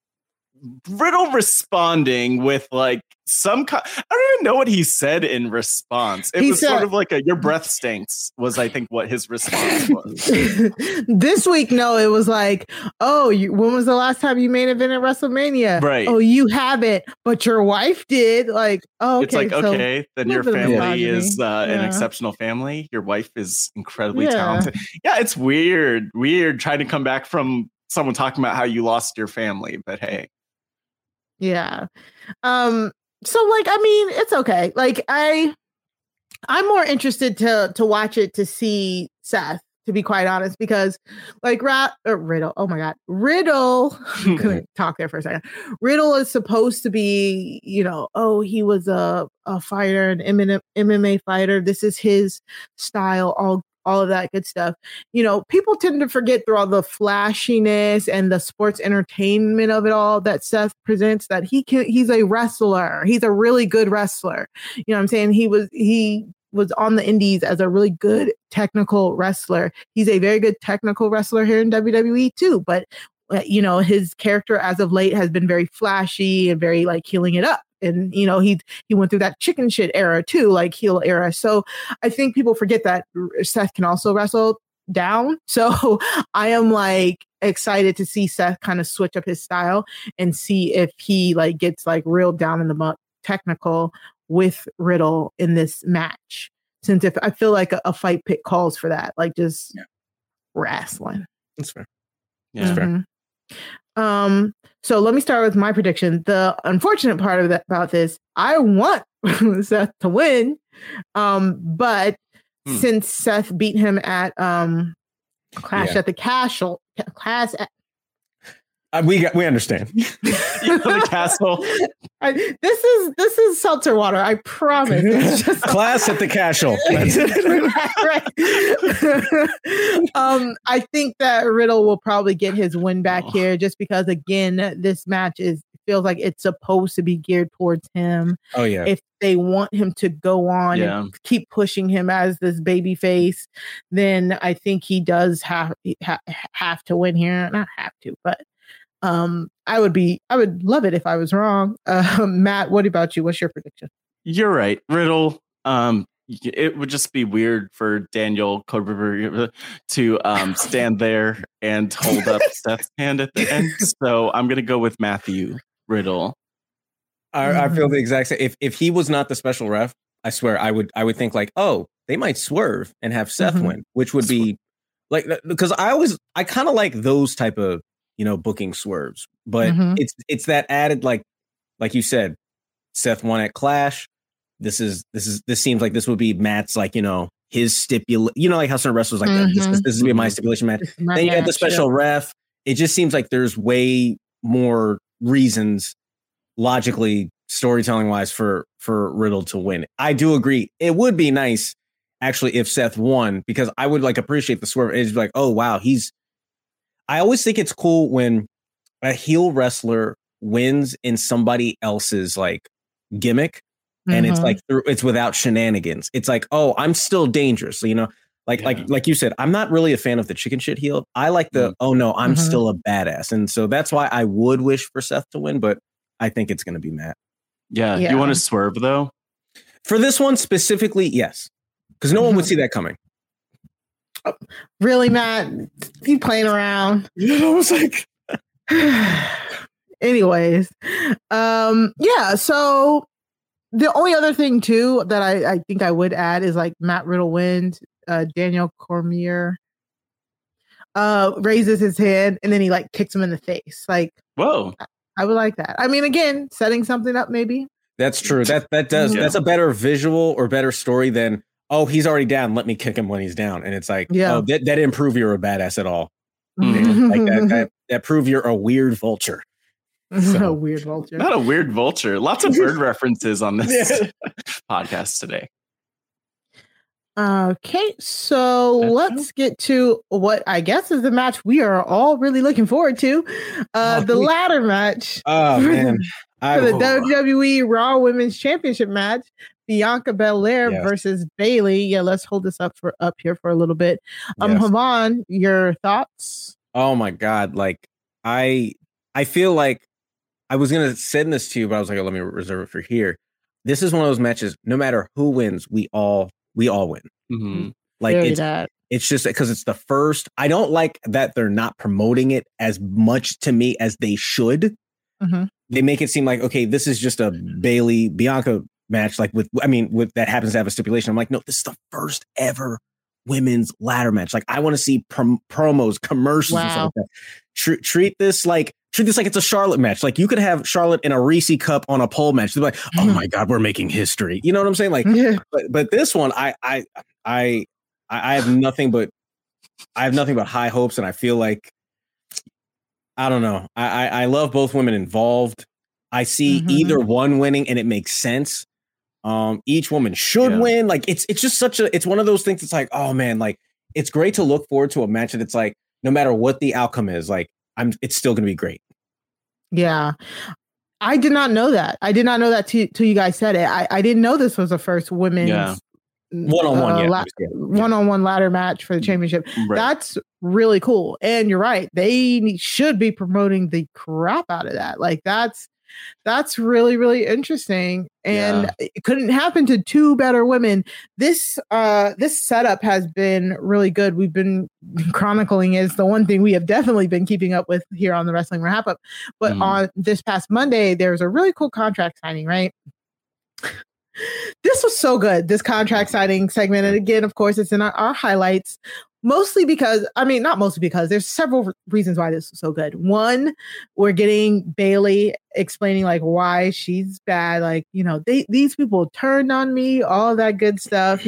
Riddle responding with like I don't even know what he said in response. It was sort of like your breath stinks was, I think, what his response was. This week, no, it was like, oh, when was the last time you main event at WrestleMania? Right. Oh, you haven't, but your wife did. Like, oh, okay. It's like, okay, then your family is an exceptional family. Your wife is incredibly talented. Yeah, it's weird trying to come back from someone talking about how you lost your family, but hey. Yeah. So like, I mean, it's okay. Like I'm more interested to watch it to see Seth, to be quite honest, because like Riddle. Oh my God. Riddle. Couldn't talk there for a second. Riddle is supposed to be, he was a fighter, an MMA fighter. This is his style, all of that good stuff. People tend to forget through all the flashiness and the sports entertainment of it all that Seth presents that he's a wrestler. He's a really good wrestler. You know what I'm saying? He was on the indies as a really good technical wrestler. He's a very good technical wrestler here in WWE too. But, his character as of late has been very flashy and very like healing it up. And, he went through that chicken shit era too, like heel era. So I think people forget that Seth can also wrestle down. So I am like excited to see Seth kind of switch up his style and see if he like gets like real down in the muck technical with Riddle in this match. Since if I feel like a fight pit calls for that, like just wrestling. That's fair. Yeah. That's fair. So let me start with my prediction. The unfortunate part of about this, I want Seth to win. But since Seth beat him at Clash at the Castle, we understand. The castle. This is seltzer water. I promise. It's just Class at the Castle. That's it. I think that Riddle will probably get his win back here, just because again, this match feels like it's supposed to be geared towards him. Oh yeah. If they want him to go on and keep pushing him as this baby face, then I think he does have to win here. Not have to, but I would love it if I was wrong. Matt, what about you? What's your prediction? You're right. Riddle. It would just be weird for Daniel Cormier to stand there and hold up Seth's hand at the end. So I'm going to go with Matthew Riddle. I feel the exact same. If he was not the special ref, I swear I would think like, oh, they might swerve and have Seth win, which would be like, because I kind of like those type of, booking swerves, but it's that added, like you said, Seth won at Clash. This seems like this would be Matt's, like, his stipulation, like how certain wrestlers like this is gonna be my stipulation match. Then you have the special ref. It just seems like there's way more reasons logically, storytelling wise, for Riddle to win. I do agree. It would be nice actually if Seth won, because I would like appreciate the swerve. It's like, oh wow, I always think it's cool when a heel wrestler wins in somebody else's like gimmick, and it's like it's without shenanigans. It's like, oh, I'm still dangerous, like you said. I'm not really a fan of the chicken shit heel. I like the oh no, I'm still a badass, and so that's why I would wish for Seth to win, but I think it's going to be Matt. Yeah. You want to swerve though? For this one specifically, yes, because no one would see that coming. Really, Matt? You playing around? I was like, anyways, yeah. So the only other thing too that I think I would add is like Matt Riddle wins. Daniel Cormier raises his hand and then he like kicks him in the face. Like, whoa. I would like that. I mean, again, setting something up, maybe. That's true. That does. Yeah. That's a better visual or better story than, oh, he's already down, let me kick him when he's down. And it's like, oh, that didn't prove you're a badass at all. Like that prove you're a weird vulture. So, a weird vulture. Not a weird vulture. Lots of bird references on this podcast today. Okay, so let's get to what I guess is the match we are all really looking forward to. The ladder match. Oh, man. For the WWE Raw Women's Championship match. Bianca Belair versus Bayley. Yeah, let's hold this up here for a little bit. Havan, your thoughts? Oh my God. Like, I feel like I was going to send this to you, but I was like, oh, let me reserve it for here. This is one of those matches, no matter who wins, we all win. Mm-hmm. Like it's just because it's the first. I don't like that they're not promoting it as much to me as they should. They make it seem like, okay, this is just a Bayley Bianca match. Like with that happens to have a stipulation. I'm like, no, this is the first ever women's ladder match. Like I want to see promos, commercials, and stuff like that. Treat this like it's a Charlotte match. Like you could have Charlotte in a Reese Cup on a pole match. They're like, oh my God, we're making history. You know what I'm saying? Like, but this one, I have nothing but high hopes, and I feel like, I don't know. I love both women involved. I see either one winning, and it makes sense. Each woman should win. Like it's just it's one of those things. It's like, oh man, like it's great to look forward to a match that it's like, no matter what the outcome is, like it's still going to be great. Yeah. I did not know that. I did not know that till you guys said it. I didn't know this was the first women's one-on-one ladder match for the championship. Right. That's really cool. And you're right. They should be promoting the crap out of that. Like that's really, really interesting. And it couldn't happen to two better women. This setup has been really good. We've been chronicling is the one thing we have definitely been keeping up with here on the Wrestling Wrap Up. But on this past Monday, there was a really cool contract signing, right? This was so good, this contract signing segment. And again, of course, it's in our highlights. Mostly because, not mostly because, there's several reasons why this was so good. One, we're getting Bayley explaining like why she's bad. Like, these people turned on me, all that good stuff,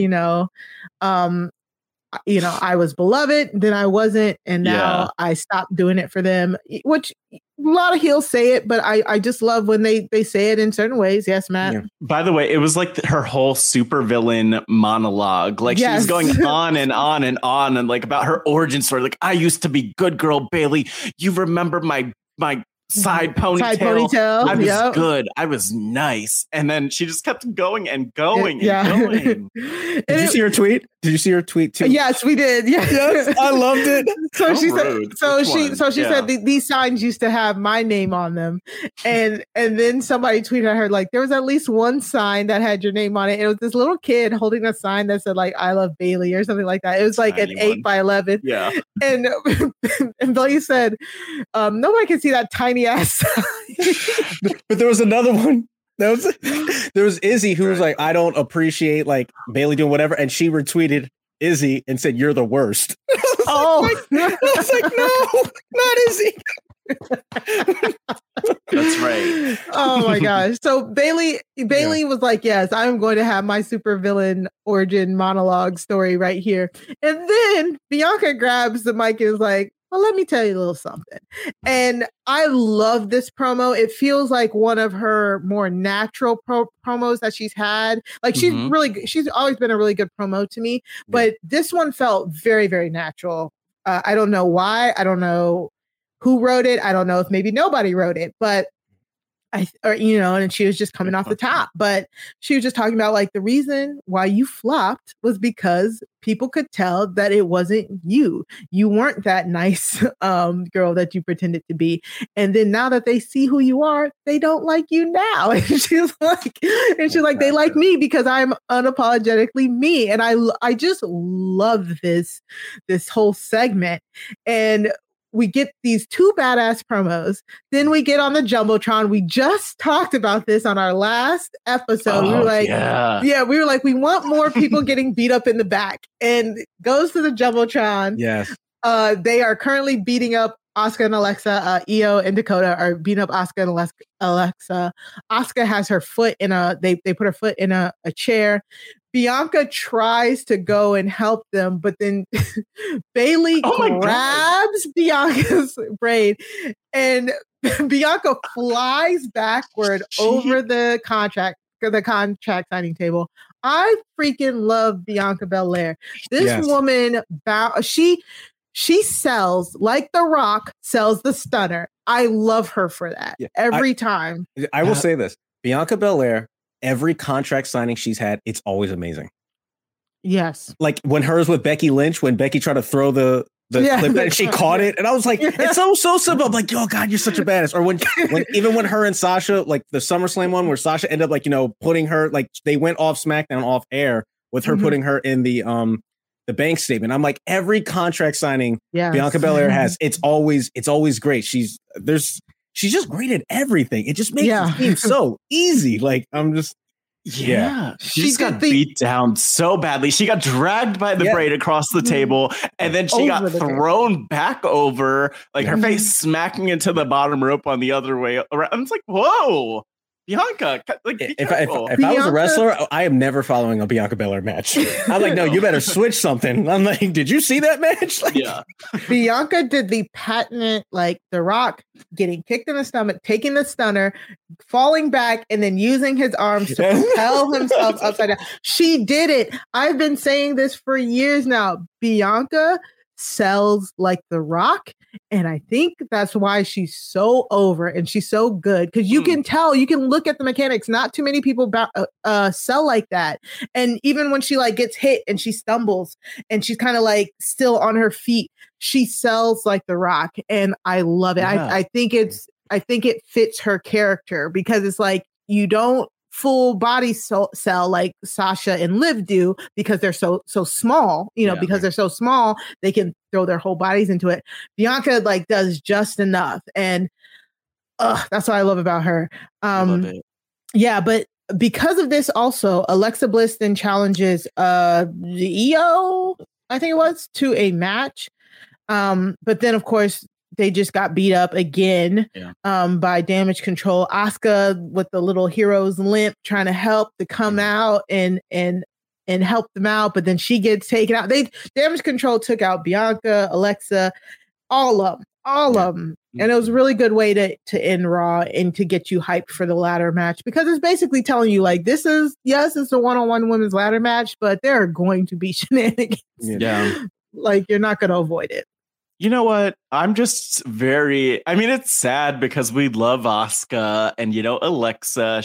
I was beloved, then I wasn't, and now I stopped doing it for them, which a lot of heels say it, but I just love when they say it in certain ways. Yes, Matt. Yeah. By the way, it was like her whole supervillain monologue. Like she was going on and on and on, and like about her origin story. Like, I used to be good girl Bayley. You remember my side ponytail. I was good. I was nice. And then she just kept going and going and going. Did you see her tweet? Did you see her tweet too? Yes, we did. Yes, I loved it. So she said these signs used to have my name on them, and then somebody tweeted at her like there was at least one sign that had your name on it. It was this little kid holding a sign that said like "I love Bayley" or something like that. It was like an 8x11. Yeah, and Bayley said, "Nobody can see that tiny ass." But there was another one There was Izzy who was like, I don't appreciate like Bailey doing whatever, and she retweeted Izzy and said, "You're the worst." I was like, no, not Izzy. That's right. Oh my gosh. So Bailey was like, yes, I'm going to have my supervillain origin monologue story right here. And then Bianca grabs the mic and is like, well, let me tell you a little something. And I love this promo. It feels like one of her more natural promos that she's had. Like she's always been a really good promo to me, but this one felt very, very natural. I don't know why. I don't know who wrote it. I don't know if maybe nobody wrote it, but and she was just coming off the top, but she was just talking about like the reason why you flopped was because people could tell that it wasn't you. You weren't that nice girl that you pretended to be. And then now that they see who you are, they don't like you now. And she's like, they like me because I'm unapologetically me. And I just love this whole segment. And we get these two badass promos. Then we get on the Jumbotron. We just talked about this on our last episode. We were like, we were like, we want more people getting beat up in the back. And goes to the Jumbotron. Yes. They are currently beating up Asuka and Alexa. Io and Dakota are beating up Asuka and Alexa. Asuka has her foot in they put her foot in a chair. Bianca tries to go and help them, but then Bailey grabs Bianca's braid and Bianca flies backward over the contract signing table. I freaking love Bianca Belair. This woman, she sells like The Rock sells the stunner. I love her for that every time. I will say this, Bianca Belair, every contract signing she's had, it's always amazing. Yes. Like when hers with Becky Lynch, when Becky tried to throw the clip and she caught it. And I was like, it's so simple. I'm like, oh God, you're such a badass. Or when her and Sasha, like the SummerSlam one where Sasha ended up like, putting her, like they went off SmackDown off air with her putting her in the bank statement. I'm like, every contract signing Bianca Belair has, it's always great. She's just great at everything. It just makes it seem so easy. Like I'm just she just got beat down so badly. She got dragged by the braid across the table, and then she got thrown back over, like her face smacking into the bottom rope on the other way around. I'm just like, whoa. Bianca, like, if I was a wrestler, I am never following a Bianca Belair match. I'm like, no, you better switch something. I'm like, did you see that match? Like, Bianca did the patent, like The Rock getting kicked in the stomach, taking the stunner, falling back, and then using his arms to propel himself upside down. She did it. I've been saying this for years now. Bianca sells like The Rock, and I think that's why she's so over and she's so good, because you can tell, you can look at the mechanics. Not too many people sell like that. And even when she like gets hit and she stumbles and she's kind of like still on her feet, she sells like The Rock, and I love it. I think it fits her character, because it's like you don't full body sell like Sasha and Liv do, because they're so small, because they're so small, they can throw their whole bodies into it. Bianca like does just enough. And that's what I love about her. Love it. Yeah, but because of this also, Alexa Bliss then challenges Io, I think it was, to a match. But then of course they just got beat up again by Damage Control. Asuka with the little hero's limp trying to help to come out and help them out, but then she gets taken out. Damage Control took out Bianca, Alexa, all of them. And it was a really good way to end Raw and to get you hyped for the ladder match, because it's basically telling you like, it's a one-on-one women's ladder match, but there are going to be shenanigans. Like you're not going to avoid it. You know what? I'm just it's sad because we love Asuka and, Alexa.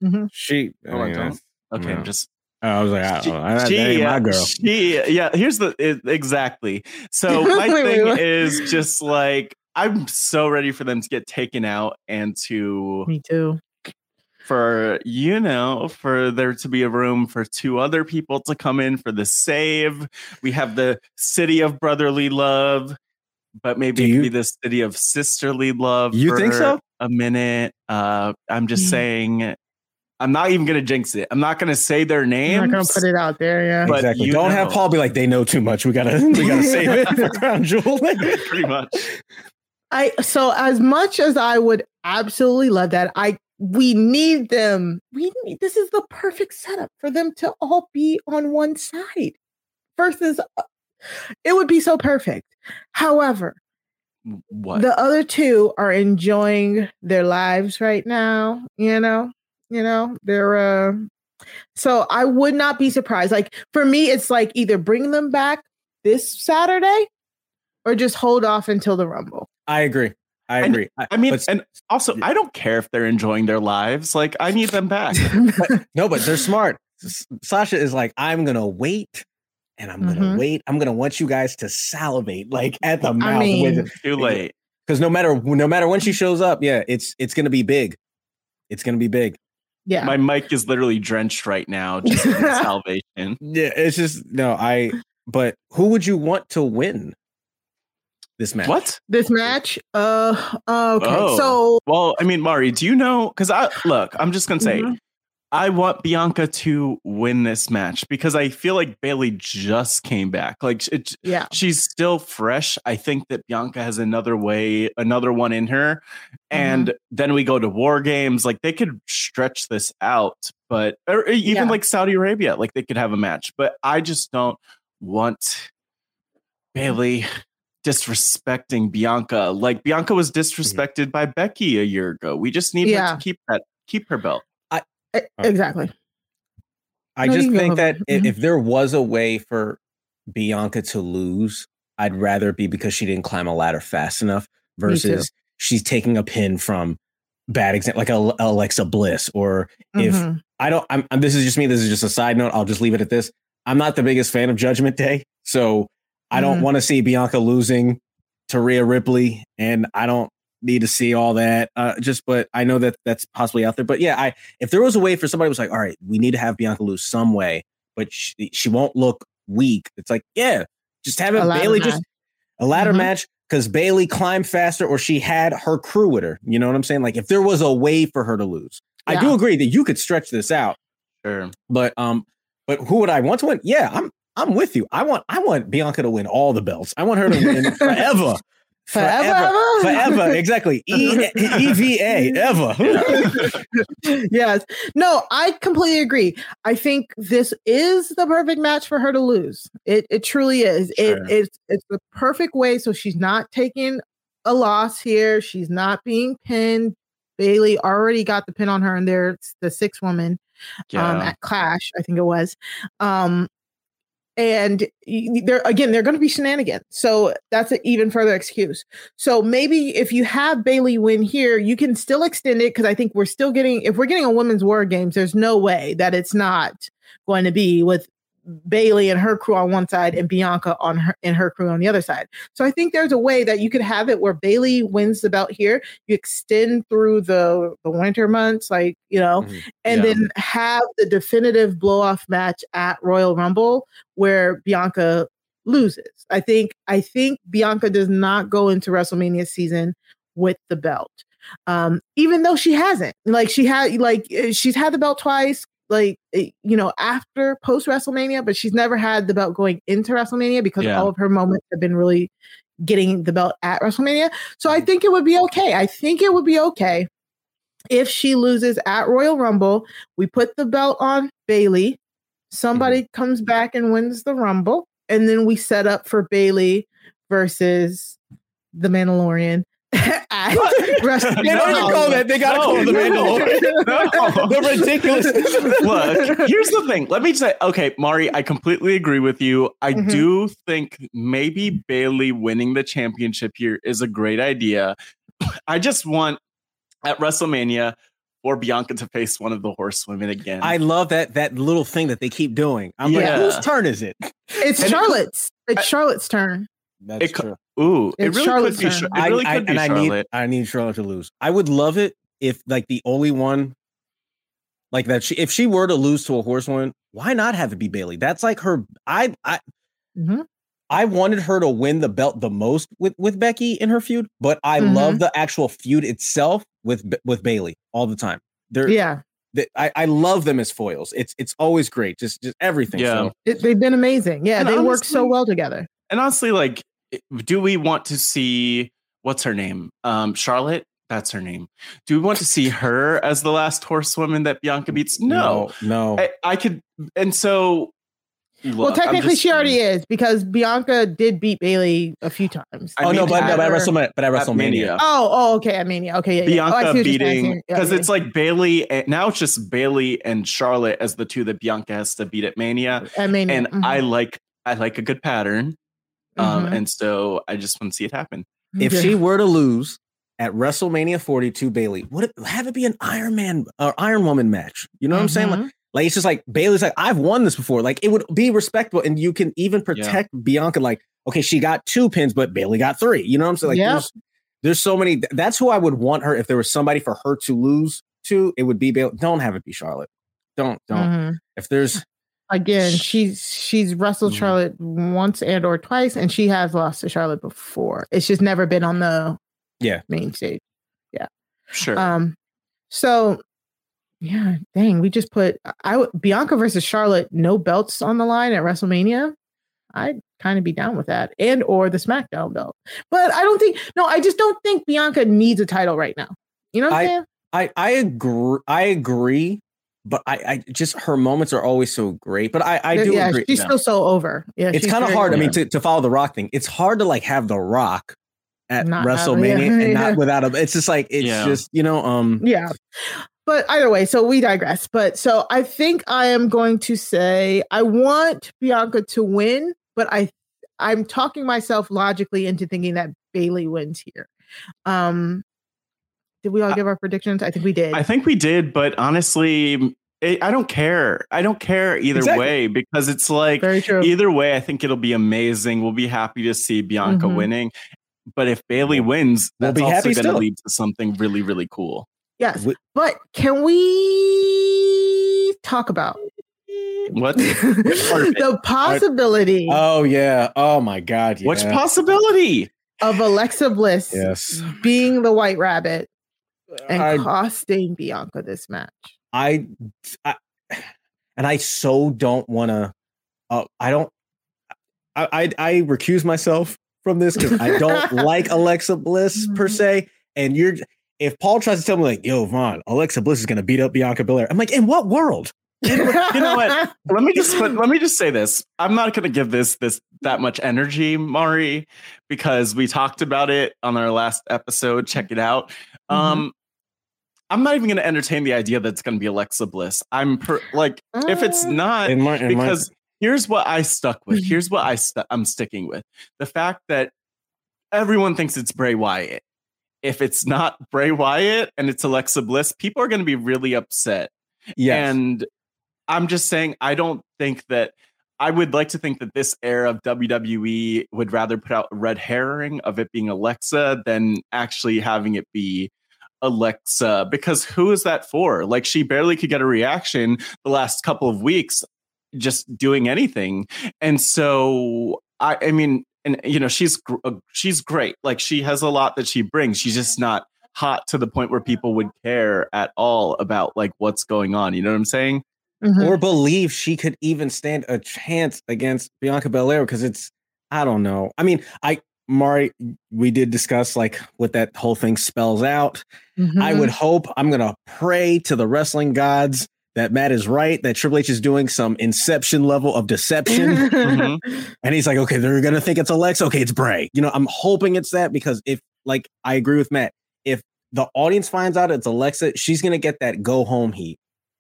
I'm just. I was like, that ain't my girl. Here's exactly. So my thing is just like, I'm so ready for them to get taken out and to. Me too. For there to be a room for two other people to come in for the save. We have the City of Brotherly Love. But maybe it could be the City of Sisterly Love. You think so? A minute. I'm just saying, I'm not even gonna jinx it. I'm not gonna say their names. I'm not gonna put it out there, yeah. But Exactly. Don't have Paul be like, they know too much. We gotta save it for Crown Jewel. Pretty much. So as much as I would absolutely love that, we need them. This is the perfect setup for them to all be on one side. Versus, it would be so perfect. However, what? The other two are enjoying their lives right now. You know, they're. So I would not be surprised. Like for me, it's like either bring them back this Saturday or just hold off until the Rumble. I agree. I mean, and also, I don't care if they're enjoying their lives. Like, I need them back. but they're smart. Sasha is like, I'm gonna wait, and I'm gonna wait. I'm gonna want you guys to salivate like at the mouth. With it. Too late. Because no matter when she shows up, yeah, it's gonna be big. It's gonna be big. Yeah, my mic is literally drenched right now. Just in salvation. Yeah, it's just no. But who would you want to win this match? What? This match? Okay. Oh. So, well, I mean, Mari, do you know? Because I'm just gonna say, I want Bianca to win this match because I feel like Bayley just came back. Like, she's still fresh. I think that Bianca has another one in her, and then we go to War Games. Like, they could stretch this out, or even like Saudi Arabia, like they could have a match. But I just don't want Bayley disrespecting Bianca. Like Bianca was disrespected by Becky a year ago. We just need her to keep her belt. Exactly. I just think that if there was a way for Bianca to lose, I'd rather be because she didn't climb a ladder fast enough versus she's taking a pin from bad example like Alexa Bliss, or if this is just me, this is just a side note, I'll just leave it at this. I'm not the biggest fan of Judgment Day, so I don't want to see Bianca losing to Rhea Ripley, and I don't need to see all that. But I know that that's possibly out there. But yeah, if there was a way for somebody who was like, all right, we need to have Bianca lose some way, but she won't look weak. It's like, yeah, just have it Bayley just a ladder match because Bayley climbed faster, or she had her crew with her. You know what I'm saying? Like if there was a way for her to lose, I do agree that you could stretch this out. Sure, but who would I want to win? Yeah, I'm with you. I want Bianca to win all the belts. I want her to win forever. Forever. Exactly. EVA, ever. Yes. No, I completely agree. I think this is the perfect match for her to lose. It truly is. Sure. It's the perfect way. So she's not taking a loss here. She's not being pinned. Bayley already got the pin on her, and there's the 6 woman at Clash, I think it was. And they're going to be shenanigans. So that's an even further excuse. So maybe if you have Bayley win here, you can still extend it, because I think if we're getting a women's War Games, there's no way that it's not going to be with Bayley and her crew on one side and Bianca and her crew on the other side. So I think there's a way that you could have it where Bayley wins the belt here. You extend through the winter months, and then have the definitive blow-off match at Royal Rumble where Bianca loses. I think Bianca does not go into WrestleMania season with the belt. Even though she hasn't. She's had the belt twice. After post WrestleMania, but she's never had the belt going into WrestleMania because all of her moments have been really getting the belt at WrestleMania. So I think it would be okay. I think it would be okay if she loses at Royal Rumble. We put the belt on Bayley. Somebody comes back and wins the Rumble, and then we set up for Bayley versus the Mandalorian. They don't even call that. They gotta call it the Mandalorian. They're ridiculous. Look, here's the thing. Let me say, okay, Mari, I completely agree with you. I do think maybe Bayley winning the championship here is a great idea. I just want at WrestleMania for Bianca to face one of the horsewomen again. I love that little thing that they keep doing. I'm like, whose turn is it? It's Charlotte's. It's Charlotte's turn. That's true. Ooh, it really could be. It really could be Charlotte. I need Charlotte to lose. I would love it if the only one like that. If she were to lose to a horsewoman, why not have it be Bayley? That's like her. I wanted her to win the belt the most with Becky in her feud, but I love the actual feud itself with Bayley all the time. I love them as foils. It's always great. Just everything. Yeah. So. They've been amazing. Yeah, And they work honestly- so well together. And honestly, like, do we want to see what's her name? Charlotte? That's her name. Do we want to see her as the last horsewoman that Bianca beats? No. I could. And so, Well, technically, she already is because Bianca did beat Bailey a few times. But at WrestleMania. Oh, okay. I mean, okay, yeah. Bianca I see what you're beating saying. because Yeah. it's like Bailey. Now it's just Bailey and Charlotte as the two that Bianca has to beat at Mania. And I like a good pattern, and so I just want to see it happen. If she were to lose at WrestleMania 40 to Bailey, would it have it be an Iron Man or Iron Woman match? You know what I'm saying? Like it's just like Bailey's like, I've won this before. Like it would be respectable, and you can even protect Bianca. Like, okay, she got 2 pins, but Bailey got 3. You know what I'm saying? Like there's so many. That's who I would want her if there was somebody for her to lose to. It would be Bailey. Don't have it be Charlotte. Don't. If there's again, she's wrestled Charlotte once and or twice, and she has lost to Charlotte before. It's just never been on the main stage. Yeah, sure. So. Yeah, dang. We just put Bianca versus Charlotte, no belts on the line at WrestleMania. I'd kind of be down with that, and or the SmackDown belt. But I just don't think Bianca needs a title right now. You know what I'm saying? I agree, but I just her moments are always so great. But I do agree. She's still so over. Yeah, it's kind of hard. Over. I mean, to follow the Rock thing, it's hard to like have the Rock at WrestleMania and not without him. It's just like just yeah. But either way, so we digress. But so I think I am going to say I want Bianca to win, but I'm talking myself logically into thinking that Bailey wins here. Did we all give our predictions? I think we did. I think we did, but honestly, I don't care. I don't care either way because it's like either way, I think it'll be amazing. We'll be happy to see Bianca winning. But if Bailey wins, that's also going to lead to something really, really cool. Yes, but can we talk about what the possibility? Oh yeah! Oh my God! Yeah. Which possibility of Alexa Bliss being the White Rabbit and costing Bianca this match? I so don't want to. I recuse myself from this because I don't like Alexa Bliss per se, and if Paul tries to tell me like, yo, Vaughn, Alexa Bliss is going to beat up Bianca Belair, I'm like, in what world? You know what? Let me just say this. I'm not going to give this that much energy, Mari, because we talked about it on our last episode. Check it out. I'm not even going to entertain the idea that it's going to be Alexa Bliss. If it's not, because here's what I stuck with. Here's what I'm sticking with. The fact that everyone thinks it's Bray Wyatt. If it's not Bray Wyatt and it's Alexa Bliss, people are going to be really upset. Yes. And I'm just saying, I don't think that I would like to think that this era of WWE would rather put out a red herring of it being Alexa than actually having it be Alexa, because who is that for? Like, she barely could get a reaction the last couple of weeks just doing anything. And so, I mean, and she's great. Like, she has a lot that she brings. She's just not hot to the point where people would care at all about like what's going on. You know what I'm saying? Or believe she could even stand a chance against Bianca Belair, because I don't know. I mean, Mari, we did discuss like what that whole thing spells out. I would hope, I'm going to pray to the wrestling gods that Matt is right, that Triple H is doing some Inception level of deception. And he's like, okay, they're going to think it's Alexa. Okay, it's Bray. I'm hoping it's that, because if, like, I agree with Matt, if the audience finds out it's Alexa, she's going to get that go home heat.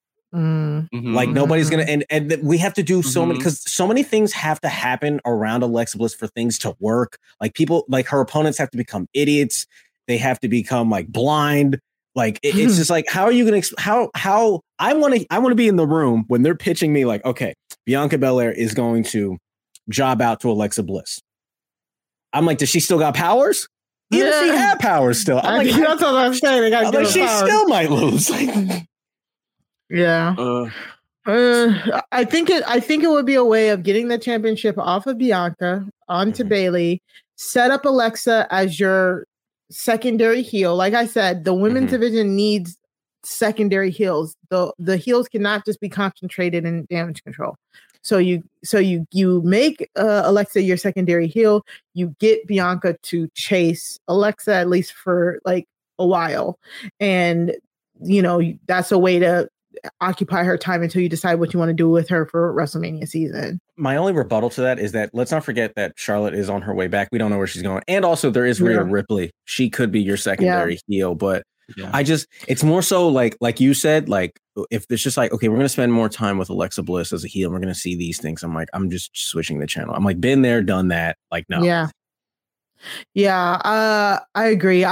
Like, nobody's going to, and we have to do so many, because so many things have to happen around Alexa Bliss for things to work. Like, people, like, her opponents have to become idiots. They have to become like blind. Like, it's just like, how are you going to, how I want to be in the room when they're pitching me like, okay, Bianca Belair is going to job out to Alexa Bliss. I'm like, does she still got powers? Even if she had powers still. I'm like, that's what I'm saying. She still might lose. Yeah. I think it would be a way of getting the championship off of Bianca onto Bailey, set up Alexa as your secondary heel. Like I said, the women's division needs secondary heals. The heals cannot just be concentrated in damage control. So you make Alexa your secondary heal. You get Bianca to chase Alexa at least for like a while, and that's a way to occupy her time until you decide what you want to do with her for WrestleMania season. My only rebuttal to that is that let's not forget that Charlotte is on her way back. We don't know where she's going, and also there is Rhea Ripley. She could be your secondary heel, but it's more so like you said, like if it's just like, okay, we're gonna spend more time with Alexa Bliss as a heel, and we're gonna see these things. I'm like, I'm just switching the channel. I'm like, been there, done that. Like, no. I agree.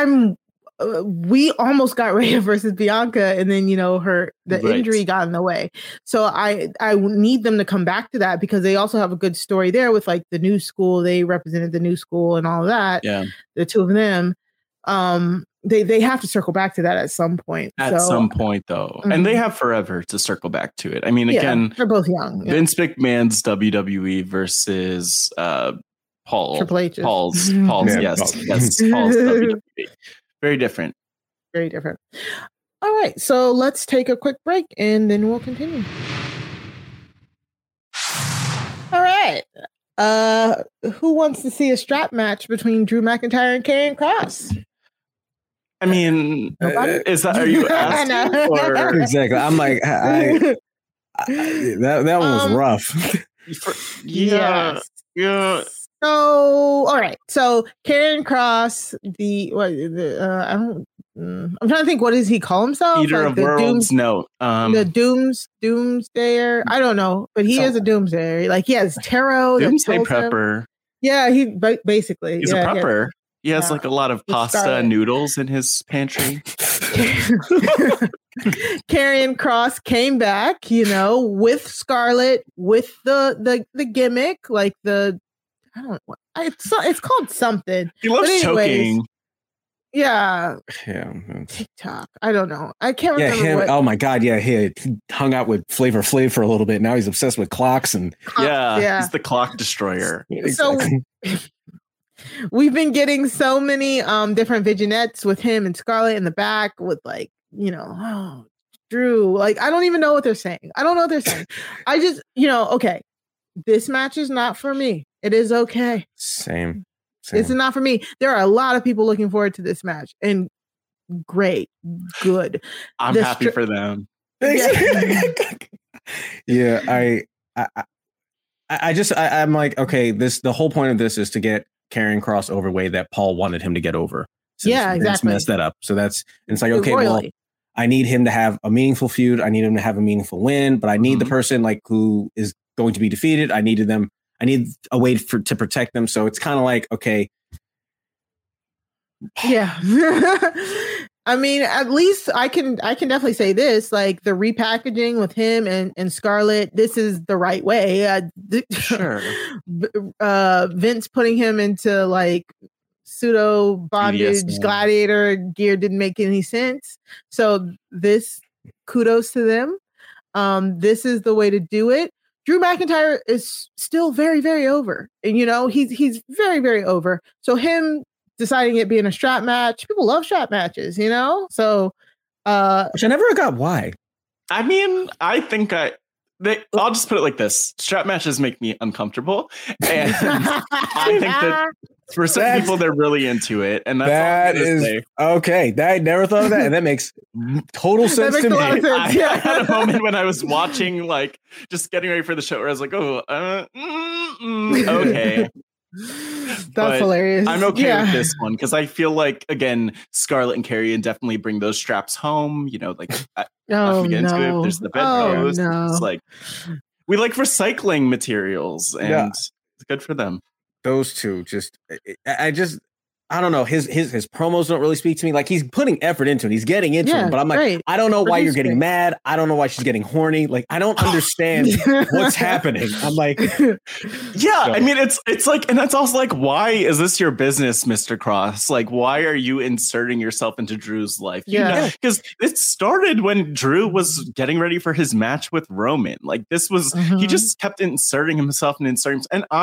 We almost got Rhea versus Bianca, and then injury got in the way. So I need them to come back to that, because they also have a good story there with like the new school. They represented the new school and all of that. Yeah, the two of them. They have to circle back to that at some point. Some point, though, and they have forever to circle back to it. I mean, again, they're both young. Yeah. Vince McMahon's WWE versus Triple H. Paul's WWE. Very different. Very different. All right, so let's take a quick break and then we'll continue. All right. Who wants to see a strap match between Drew McIntyre and Karrion Kross? I mean, are you asking? Or? Exactly. I'm like, that one was rough. Yeah. So, all right. So, Karrion Kross, I'm trying to think, what does he call himself? Eater of Worlds? No. The Doomsdayer? I don't know, but he is a Doomsdayer. Like, he has tarot. Doomsday prepper. Yeah, he basically. He's a prepper. He has like a lot of pasta and noodles in his pantry. Karrion Kross came back, with Scarlett, with the gimmick, like I don't know. It's called something. He loves choking. Yeah. TikTok. I don't know. I can't remember. Oh my God. Yeah. He hung out with Flavor Flav for a little bit. Now he's obsessed with clocks and. He's the clock destroyer. Exactly. So we've been getting so many different vignettes with him and Scarlett in the back with like, Drew. Like, I don't even know what they're saying. I don't know what they're saying. I just, okay. This match is not for me. It is okay. Same. It's not for me. There are a lot of people looking forward to this match, and good. I'm happy for them. Yeah, I'm like, okay, the whole point of this is to get Karrion Kross over way that Paul wanted him to get over. Exactly. Vince messed that up. So it's like, okay, well, I need him to have a meaningful feud. I need him to have a meaningful win, but I need the person like who is going to be defeated. I need a way to protect them. So it's kind of like, okay. Yeah. I mean, at least I can definitely say this, like the repackaging with him and Scarlett, this is the right way. Sure. Vince putting him into like pseudo bondage gladiator gear didn't make any sense. So this, kudos to them. This is the way to do it. Drew McIntyre is still very, very over. And, he's very, very over. So him deciding it being a strap match, people love strap matches, So, which I never got why. I mean, I think I'll just put it like this. Strap matches make me uncomfortable. And I think that for some people, they're really into it. And that is okay. I never thought of that. And that makes total sense to me. I had a moment when I was watching, like, just getting ready for the show where I was like, okay. That's hilarious. I'm okay with this one because I feel like, again, Scarlett and Karrion definitely bring those straps home. Like, there's the bedpost. It's like, we like recycling materials, and it's good for them. Those two I don't know. His promos don't really speak to me. Like, he's putting effort into it. He's getting into it. But I'm like, I don't know why you're getting mad. I don't know why she's getting horny. Like, I don't understand what's happening. I'm like, I mean, it's like, and that's also like, why is this your business, Mr. Kross? Like, why are you inserting yourself into Drew's life? Because it started when Drew was getting ready for his match with Roman. Like, this was, he just kept inserting himself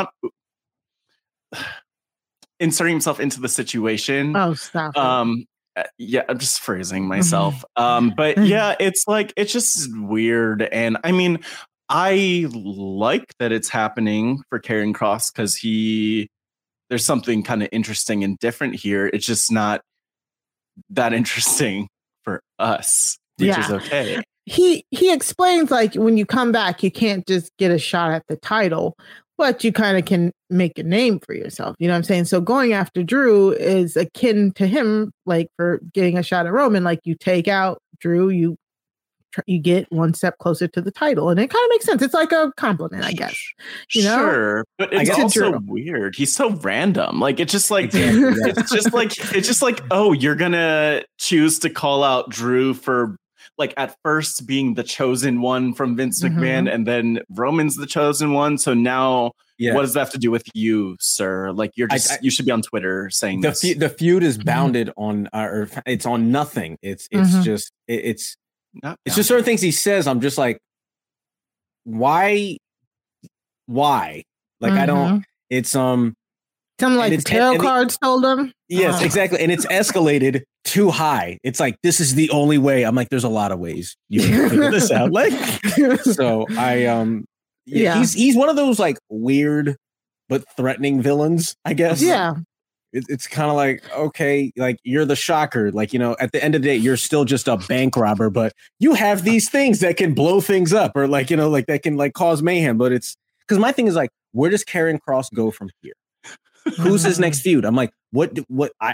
inserting himself into the situation. Oh, stop. Yeah, I'm just phrasing myself. But yeah, it's like, it's just weird. And I mean, I like that it's happening for Karrion Kross because there's something kind of interesting and different here. It's just not that interesting for us, which is okay. He explains, like, when you come back, you can't just get a shot at the title, but you kind of can make a name for yourself. You know what I'm saying? So going after Drew is akin to him, like, for getting a shot at Roman. Like, you take out Drew, you get one step closer to the title, and it kind of makes sense. It's like a compliment, I guess. You know? Sure, but it's also weird. He's so random. Like, it's just like it's just like, oh, you're gonna choose to call out Drew for, like, at first being the chosen one from Vince McMahon, and then Roman's the chosen one. So now, what does that have to do with you, sir? Like, you're just you should be on Twitter saying the feud is bounded on, or it's on nothing. It's just it's just certain things he says. I'm just like, why? Like, I don't. It's something like the tarot cards told him. Yes, exactly, and it's escalated too high. It's like, this is the only way. I'm like, there's a lot of ways you can figure this out. Like, so he's one of those, like, weird but threatening villains, I guess. Yeah. It's kind of like, okay, like, you're the shocker. Like, you know, at the end of the day, you're still just a bank robber, but you have these things that can blow things up, or, like, you know, like, that can, like, cause mayhem. But it's because my thing is, like, where does Karrion Kross go from here? Who's his next feud? I'm like, where do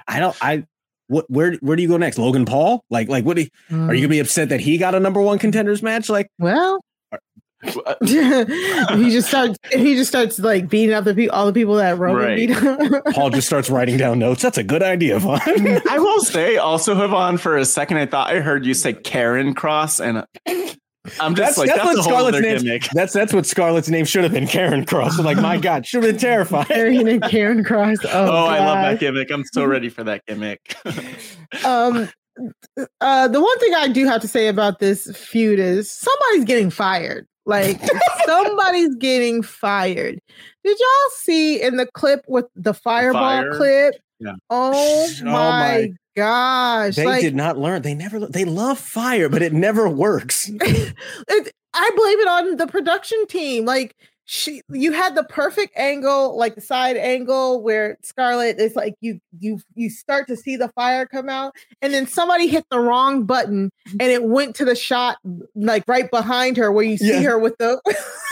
you go next? Logan Paul? Like what are you gonna be upset that he got a number one contenders match? Like, well, he just starts like beating up all the people that Roman beat up. Paul just starts writing down notes. That's a good idea, Vaughn. I will say also, Vaughn, for a second, I thought I heard you say Karrion Kross, and I'm just that's a whole other gimmick. That's what Scarlett's name should have been, Karrion Kross. I'm like, my God, should have been terrifying. Karrion Kross. Oh, I love that gimmick. I'm so ready for that gimmick. The one thing I do have to say about this feud is somebody's getting fired. Like, somebody's getting fired. Did y'all see in the clip with the fireball clip? Yeah. Oh my gosh. They did not learn. They love fire, but it never works. I blame it on the production team. Like, you had the perfect angle, like the side angle where Scarlett is like, you start to see the fire come out, and then somebody hit the wrong button and it went to the shot like right behind her where you see her with the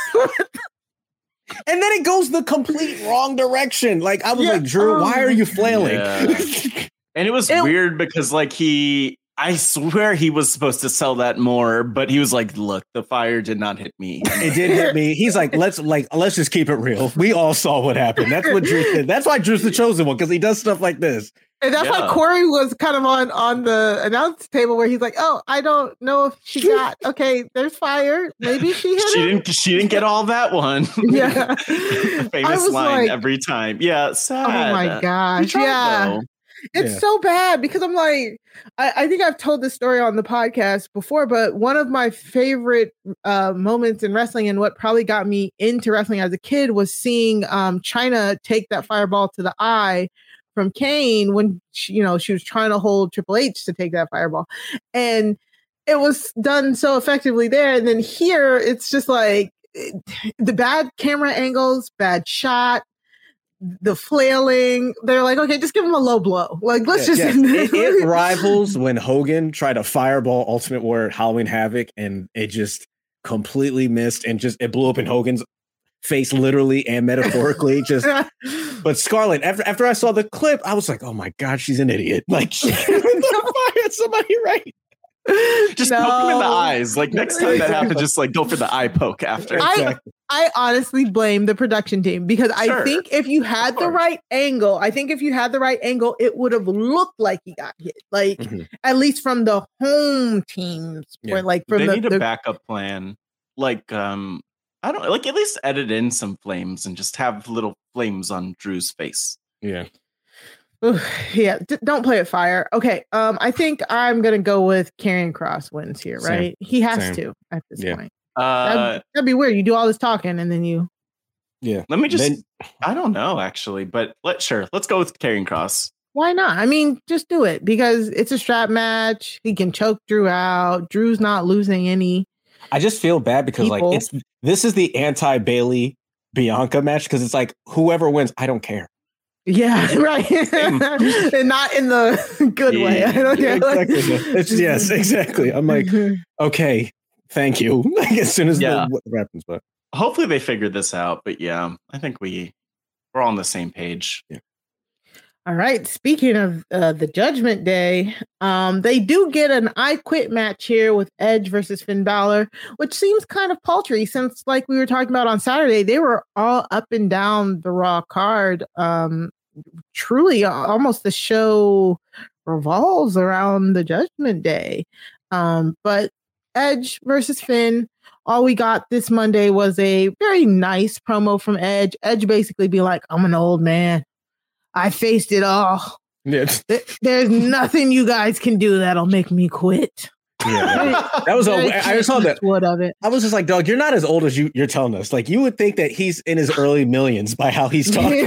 and then it goes the complete wrong direction. Like, I was like, Drew, why are you flailing? Yeah. And it was weird because, like, I swear he was supposed to sell that more, but he was like, look, the fire did not hit me. It did hit me. He's like, let's just keep it real. We all saw what happened. That's what Drew did. That's why Drew's the chosen one, because he does stuff like this. And that's why Corey was kind of on the announce table where he's like, oh, I don't know if she got, okay, there's fire. Maybe she hit She didn't get all that one. Yeah. Famous line like, every time. Yeah. Sad. Oh my gosh. Yeah. It's so bad because I'm like, I think I've told this story on the podcast before, but one of my favorite moments in wrestling and what probably got me into wrestling as a kid was seeing Chyna take that fireball to the eye from Kane when she was trying to hold Triple H to take that fireball. And it was done so effectively there. And then here it's just like the bad camera angles, bad shot, the flailing. They're like, okay, just give him a low blow. Like, let's just. It rivals when Hogan tried to fireball Ultimate Warrior Halloween Havoc, and it just completely missed, and it blew up in Hogan's face, literally and metaphorically. But Scarlett, after I saw the clip, I was like, oh my God, she's an idiot. Like, she fired somebody right. Just poke him in the eyes. Like, next time that happens, just like go for the eye poke after. I honestly blame the production team because I think if you had the right angle, it would have looked like he got hit. Like, at least from the home teams, where like from they need a backup plan. Like, I don't like, at least edit in some flames and just have little flames on Drew's face. Yeah. Yeah, don't play with fire. Okay, I think I'm gonna go with Karrion Kross wins here, right? He has to at this point. That'd be weird. You do all this talking and then you. Yeah. Let me just. I don't know actually, but let's go with Karrion Kross. Why not? I mean, just do it because it's a strap match. He can choke Drew out. Drew's not losing any. I just feel bad because people. like this is the anti-Bailey Bianca match because it's like whoever wins, I don't care. Yeah, right. And not in the good way. I don't care. Exactly. Yes, exactly. I'm like, okay, thank you. Like as soon as what happens, but hopefully they figured this out. But yeah, I think we're all on the same page. Yeah. All right. Speaking of the Judgment Day, they do get an I Quit match here with Edge versus Finn Balor, which seems kind of paltry since, like we were talking about on Saturday, they were all up and down the Raw card. Truly, almost the show revolves around the Judgment Day. But Edge versus Finn, all we got this Monday was a very nice promo from Edge. Edge basically be like, I'm an old man. I faced it all. Yes. There's nothing you guys can do that'll make me quit. Yeah, that was I saw that. What of it? I was just like, dog, you're not as old as you're telling us. Like, you would think that he's in his early millions by how he's talking.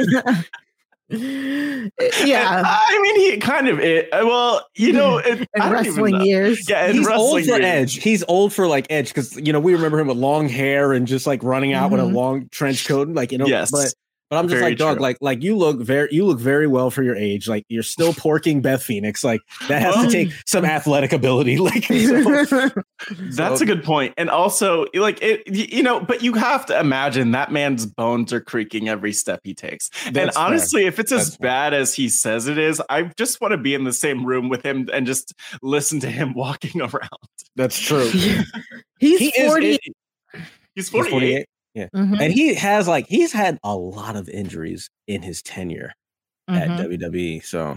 Yeah, I mean, he kind of well, you know, in wrestling years. Yeah, he's old for Edge. He's old for like Edge because we remember him with long hair and just like running out with a long trench coat, like Yes. But I'm just Very like, dog, true. like you look very well for your age. Like you're still porking Beth Phoenix. Like that has to take some athletic ability. Like That's a good point. And also, like it, you know, but you have to imagine that man's bones are creaking every step he takes. And honestly, if it's as bad as he says it is, I just want to be in the same room with him and just listen to him walking around. That's true. He's 40. He's 48. Yeah. And he's had a lot of injuries in his tenure at WWE. So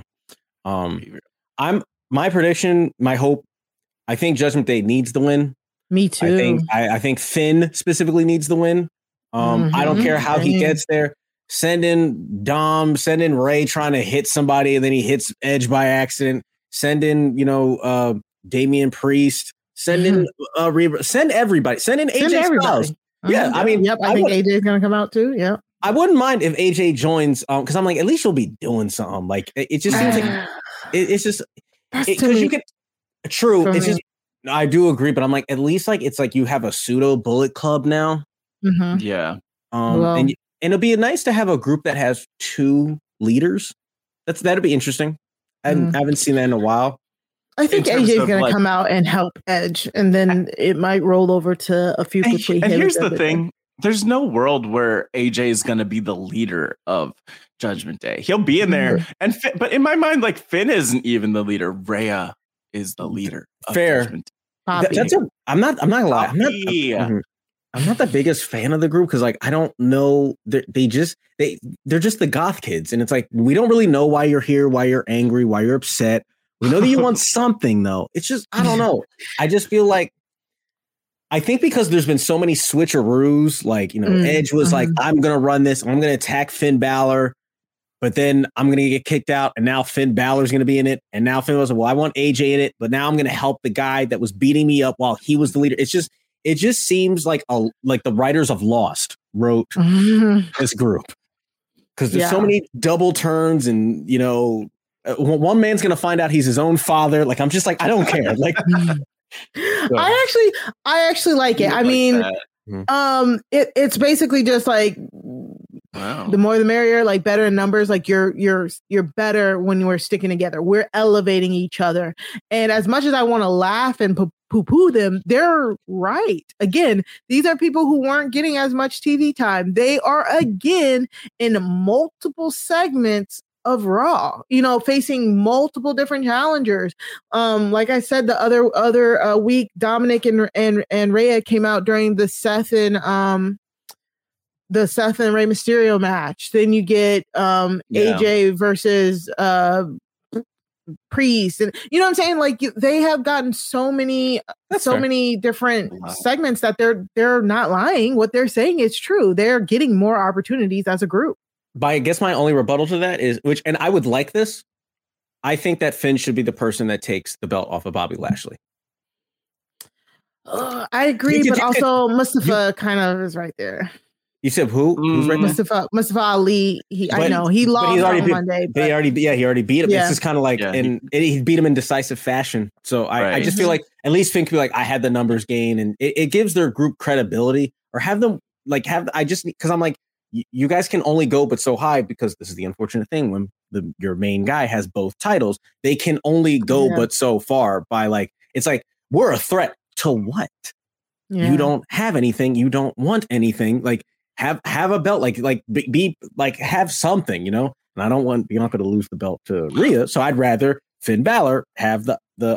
my prediction, my hope, I think Judgment Day needs the win. Me too. I think Finn specifically needs the win. I don't care how he gets there. Send in Dom, send in Ray trying to hit somebody and then he hits Edge by accident. Send in, Damian Priest. Send in Reba. Send everybody. Send in AJ Styles. Yeah, I mean, I think AJ is going to come out too. Yeah, I wouldn't mind if AJ joins, because I'm like, at least you'll be doing something. Like, it just seems like it's just because you can. True, it's just. I do agree, but I'm like, at least like it's like you have a pseudo Bullet Club now. Yeah, and it'll be nice to have a group that has two leaders. That'd be interesting. I haven't seen that in a while. I think AJ is going to come out and help Edge, and then it might roll over to a feud between him. And here's the thing: there's no world where AJ is going to be the leader of Judgment Day. He'll be in there, but in my mind, like Finn isn't even the leader. Rhea is the leader. Fair. Of Judgment Day. I'm not gonna lie. I'm not the biggest fan of the group because like I don't know. They're just the goth kids, and it's like we don't really know why you're here, why you're angry, why you're upset. We know that you want something, though. It's just, I don't know. I just feel like, I think because there's been so many switcheroos, like, Edge was like, I'm going to run this. I'm going to attack Finn Balor, but then I'm going to get kicked out. And now Finn Balor's going to be in it. And now Finn was like, well, I want AJ in it, but now I'm going to help the guy that was beating me up while he was the leader. It just seems like the writers of Lost wrote this group because there's so many double turns and, one man's gonna find out he's his own father. Like I'm just like I don't care. Like I actually like it. I mean, it's basically just like the more the merrier. Like better in numbers. Like you're better when we're sticking together. We're elevating each other. And as much as I want to laugh and poo-poo them, they're right. Again, these are people who weren't getting as much TV time. They are again in multiple segments of Raw, facing multiple different challengers. Like I said, the other week, Dominic and Rhea came out during the Seth and Rey Mysterio match. Then you get AJ versus Priest, and you know what I'm saying? Like they have gotten so many different segments that they're not lying. What they're saying is true. They're getting more opportunities as a group. But I guess my only rebuttal to that is, and I would like this, I think that Finn should be the person that takes the belt off of Bobby Lashley. I agree, but also Mustafa kind of is right there. You said who? Who's right now? Mustafa Ali. I know he lost on Monday. He already beat him. Yeah. It's just kind of like, he beat him in decisive fashion. So I just feel like at least Finn could be like, I had the numbers gain, and it gives their group credibility, or have them like because I'm like, you guys can only go but so high, because this is the unfortunate thing when your main guy has both titles, they can only go but so far by like, it's like, we're a threat to what? Yeah. You don't have anything. You don't want anything. Like have a belt, like be like, have something, And I don't want Bianca to lose the belt to Rhea. So I'd rather Finn Balor have the belt.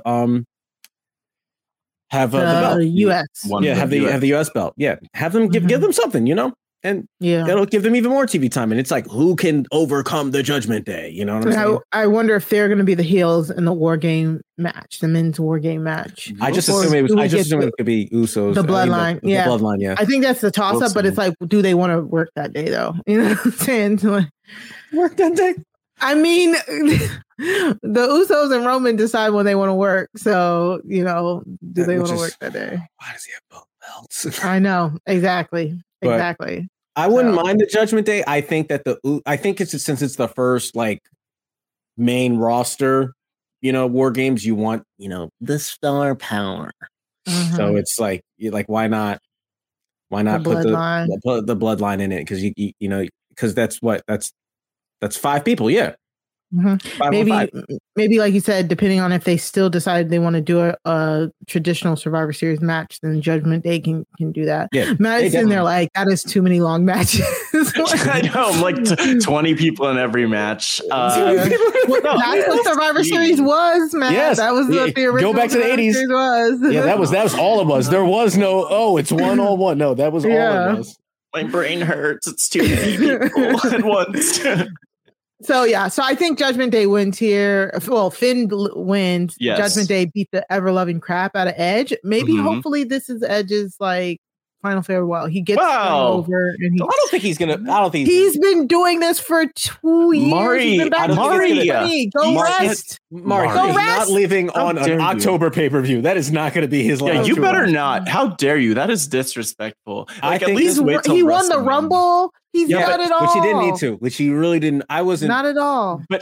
US. Have the US belt. Yeah. Have them give them something, And it'll give them even more TV time. And it's like, who can overcome the Judgment Day? You know what I'm saying? I wonder if they're going to be the heels in the War Game match, the men's War Game match. I just assume it could be Usos. The Bloodline. The Bloodline, yeah. I think that's the toss up, but it's like, do they want to work that day though? You know what I'm saying? Like, work that day? I mean, the Usos and Roman decide when they want to work. So, do they want to work that day? Why does he have both belts? I know. Exactly. Exactly. I wouldn't mind the Judgment Day. I think that since it's the first like main roster, War Games, you want, the star power. Mm-hmm. So it's like why not put the bloodline in it? Because because that's 5 people. Yeah. Mm-hmm. Maybe like you said, depending on if they still decide they want to do a traditional Survivor Series match, then Judgment Day can do that. Yeah, Madison, they're like, that is too many long matches. I know, like 20 people in every match. That's what Survivor Series was, man. Yes, that was what the original. Go back to the 80s. Was. Yeah, that was all of us. There was no it's 1-on-1. No, that was all of us. My brain hurts. It's too many people at once. So I think Judgment Day wins here. Well, Finn wins. Yes. Judgment Day beat the ever-loving crap out of Edge. Maybe, hopefully, this is Edge's like final farewell. He gets over, and I don't think he's gonna. I don't think he's been doing this for 2 years. Mari, go rest. Mari, he's not leaving on an October pay-per-view. That is not going to be his last. Yeah, you better not. How dare you? That is disrespectful. Like, at least wait till he won the Rumble. He's got it all. Which he didn't need to. Which he really didn't. I wasn't. Not at all. But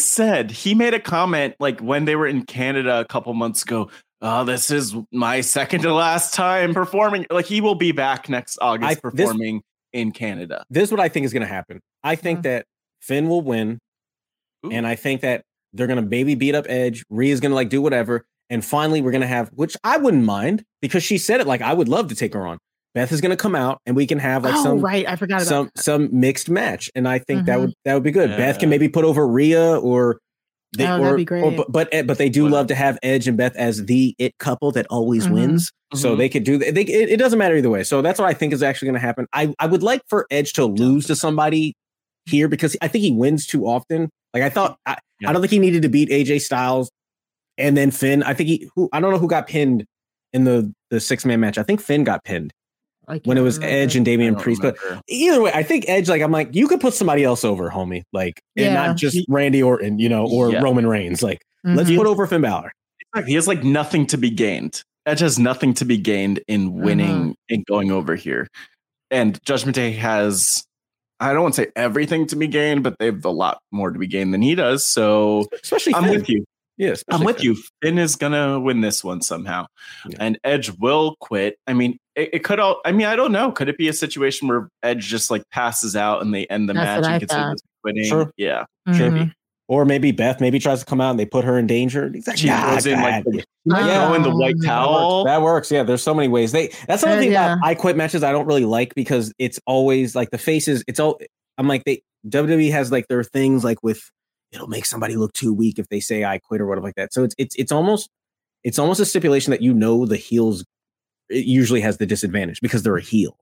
he made a comment like when they were in Canada a couple months ago. Oh, this is my second to last time performing. Like, he will be back next August performing in Canada. This is what I think is going to happen. I think that Finn will win. Ooh. And I think that they're going to maybe beat up Edge. Rhea's going to like do whatever. And finally, we're going to have, which I wouldn't mind, because she said it, like, I would love to take her on. Beth is going to come out and we can have like I forgot about some mixed match. And I think that would be good. Yeah. Beth can maybe put over Rhea that'd be great. But they do love to have Edge and Beth as the it couple that always wins. So they could do that. It doesn't matter either way. So that's what I think is actually going to happen. I would like for Edge to lose to somebody here, because I think he wins too often. Like, I thought, I don't think he needed to beat AJ Styles and then Finn. I think I don't know who got pinned in the 6-man match. I think Finn got pinned when it was Edge and Damian Priest. But either way, I think Edge, like, I'm like, you could put somebody else over, homie. Like, and not just Randy Orton, or Roman Reigns. Like, let's put over Finn Balor. He has like nothing to be gained. Edge has nothing to be gained in winning and going over here. And Judgment Day has, I don't want to say everything to be gained, but they have a lot more to be gained than he does. So especially I'm with you. Yes, I'm with you. Finn is gonna win this one somehow, and Edge will quit. I mean, it could all. I mean, I don't know. Could it be a situation where Edge just like passes out and they end the match and considers quitting? Sure. Yeah, sure. Or maybe Beth tries to come out and they put her in danger. Like, she goes in like throw in the white towel. That works. Yeah, there's so many ways. That's another thing about I Quit matches I don't really like, because it's always like the faces. It's all. I'm like WWE has like their things like with. It'll make somebody look too weak if they say I quit or whatever like that. So it's almost a stipulation that the heels usually has the disadvantage because they're a heel,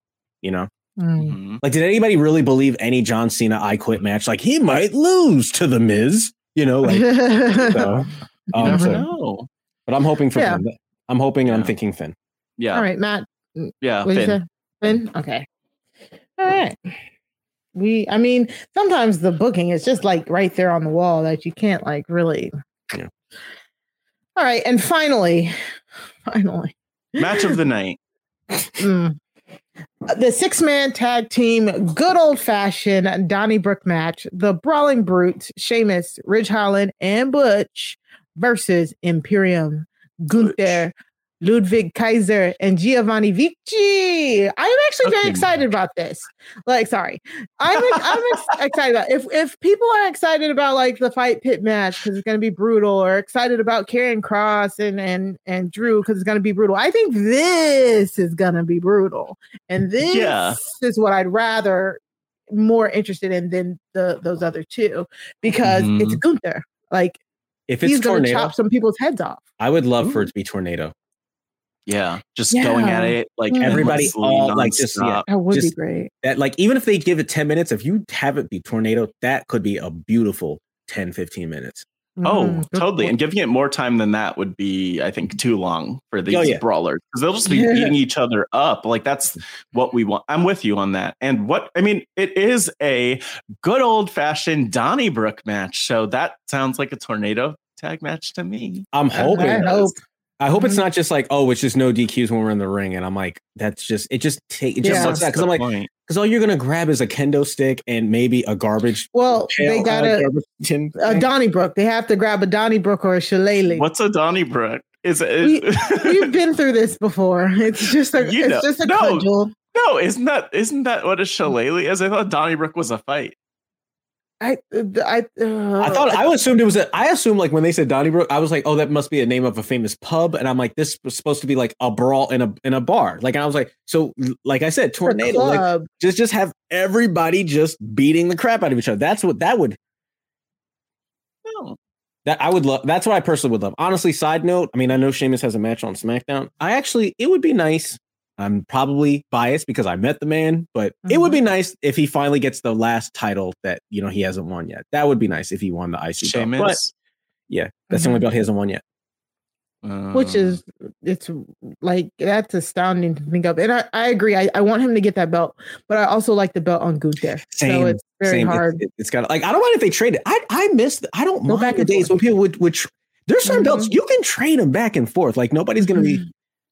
Like, did anybody really believe any John Cena I Quit match? Like, he might lose to the Miz, Like, so, you never know. But I'm hoping for Finn. I'm hoping and I'm thinking Finn. Yeah. All right, Matt. Yeah, Finn. Okay. All right. Sometimes the booking is just like right there on the wall that you can't like really. Yeah. All right. And finally, match of the night. The 6-man tag team, good old fashioned Donnybrook match. The Brawling Brutes, Sheamus, Ridge Holland, and Butch versus Imperium, Gunther, Ludwig Kaiser, and Giovanni Vici. I am actually very excited about this. I'm excited about if people are excited about like the fight pit match because it's going to be brutal, or excited about Karrion Kross and Drew because it's going to be brutal. I think this is going to be brutal, and this is what I'd rather more interested in than those other two because it's Gunther. Like if it's he's going to Tornado, chop some people's heads off. I would love for it to be Tornado. Yeah, just going at it like everybody all like just that would be great. That like even if they give it 10 minutes, if you have it be Tornado, that could be a beautiful 10-15 minutes. Oh, totally. And giving it more time than that would be, I think, too long for these brawlers because they'll just be beating each other up. Like that's what we want. I'm with you on that. And it is a good old fashioned Donnybrook match. So that sounds like a Tornado tag match to me. I'm hoping. I hope it's not just like, oh, it's just no DQs when we're in the ring. And I'm like, that's just, it just sucks that. Because I'm like, because all you're going to grab is a kendo stick and maybe a garbage. Well, they got a Donnybrook. They have to grab a Donnybrook or a Shillelagh. What's a Donnybrook? We've been through this before. It's just a cudgel. No, isn't that what a Shillelagh is? I thought Donnybrook was a fight. I assumed it was I assumed like when they said Donnybrook, I was like, oh, that must be a name of a famous pub. And I'm like, this was supposed to be like a brawl in a bar. Like, and I was like, so like I said, Tornado, like just have everybody just beating the crap out of each other. That's what that would. No. That I would love. That's what I personally would love. Honestly, side note, I mean, I know Sheamus has a match on SmackDown. It would be nice. I'm probably biased because I met the man, but it would be nice if he finally gets the last title that, he hasn't won yet. That would be nice if he won the IC belt. But yeah, that's the only belt he hasn't won yet. Which is, it's like, that's astounding to think of. And I agree. I want him to get that belt, but I also like the belt on Gunther. So it's very hard. It's got like, I don't mind if they trade it. I don't mind the days when people would there's certain belts, you can trade them back and forth. Like nobody's going to be.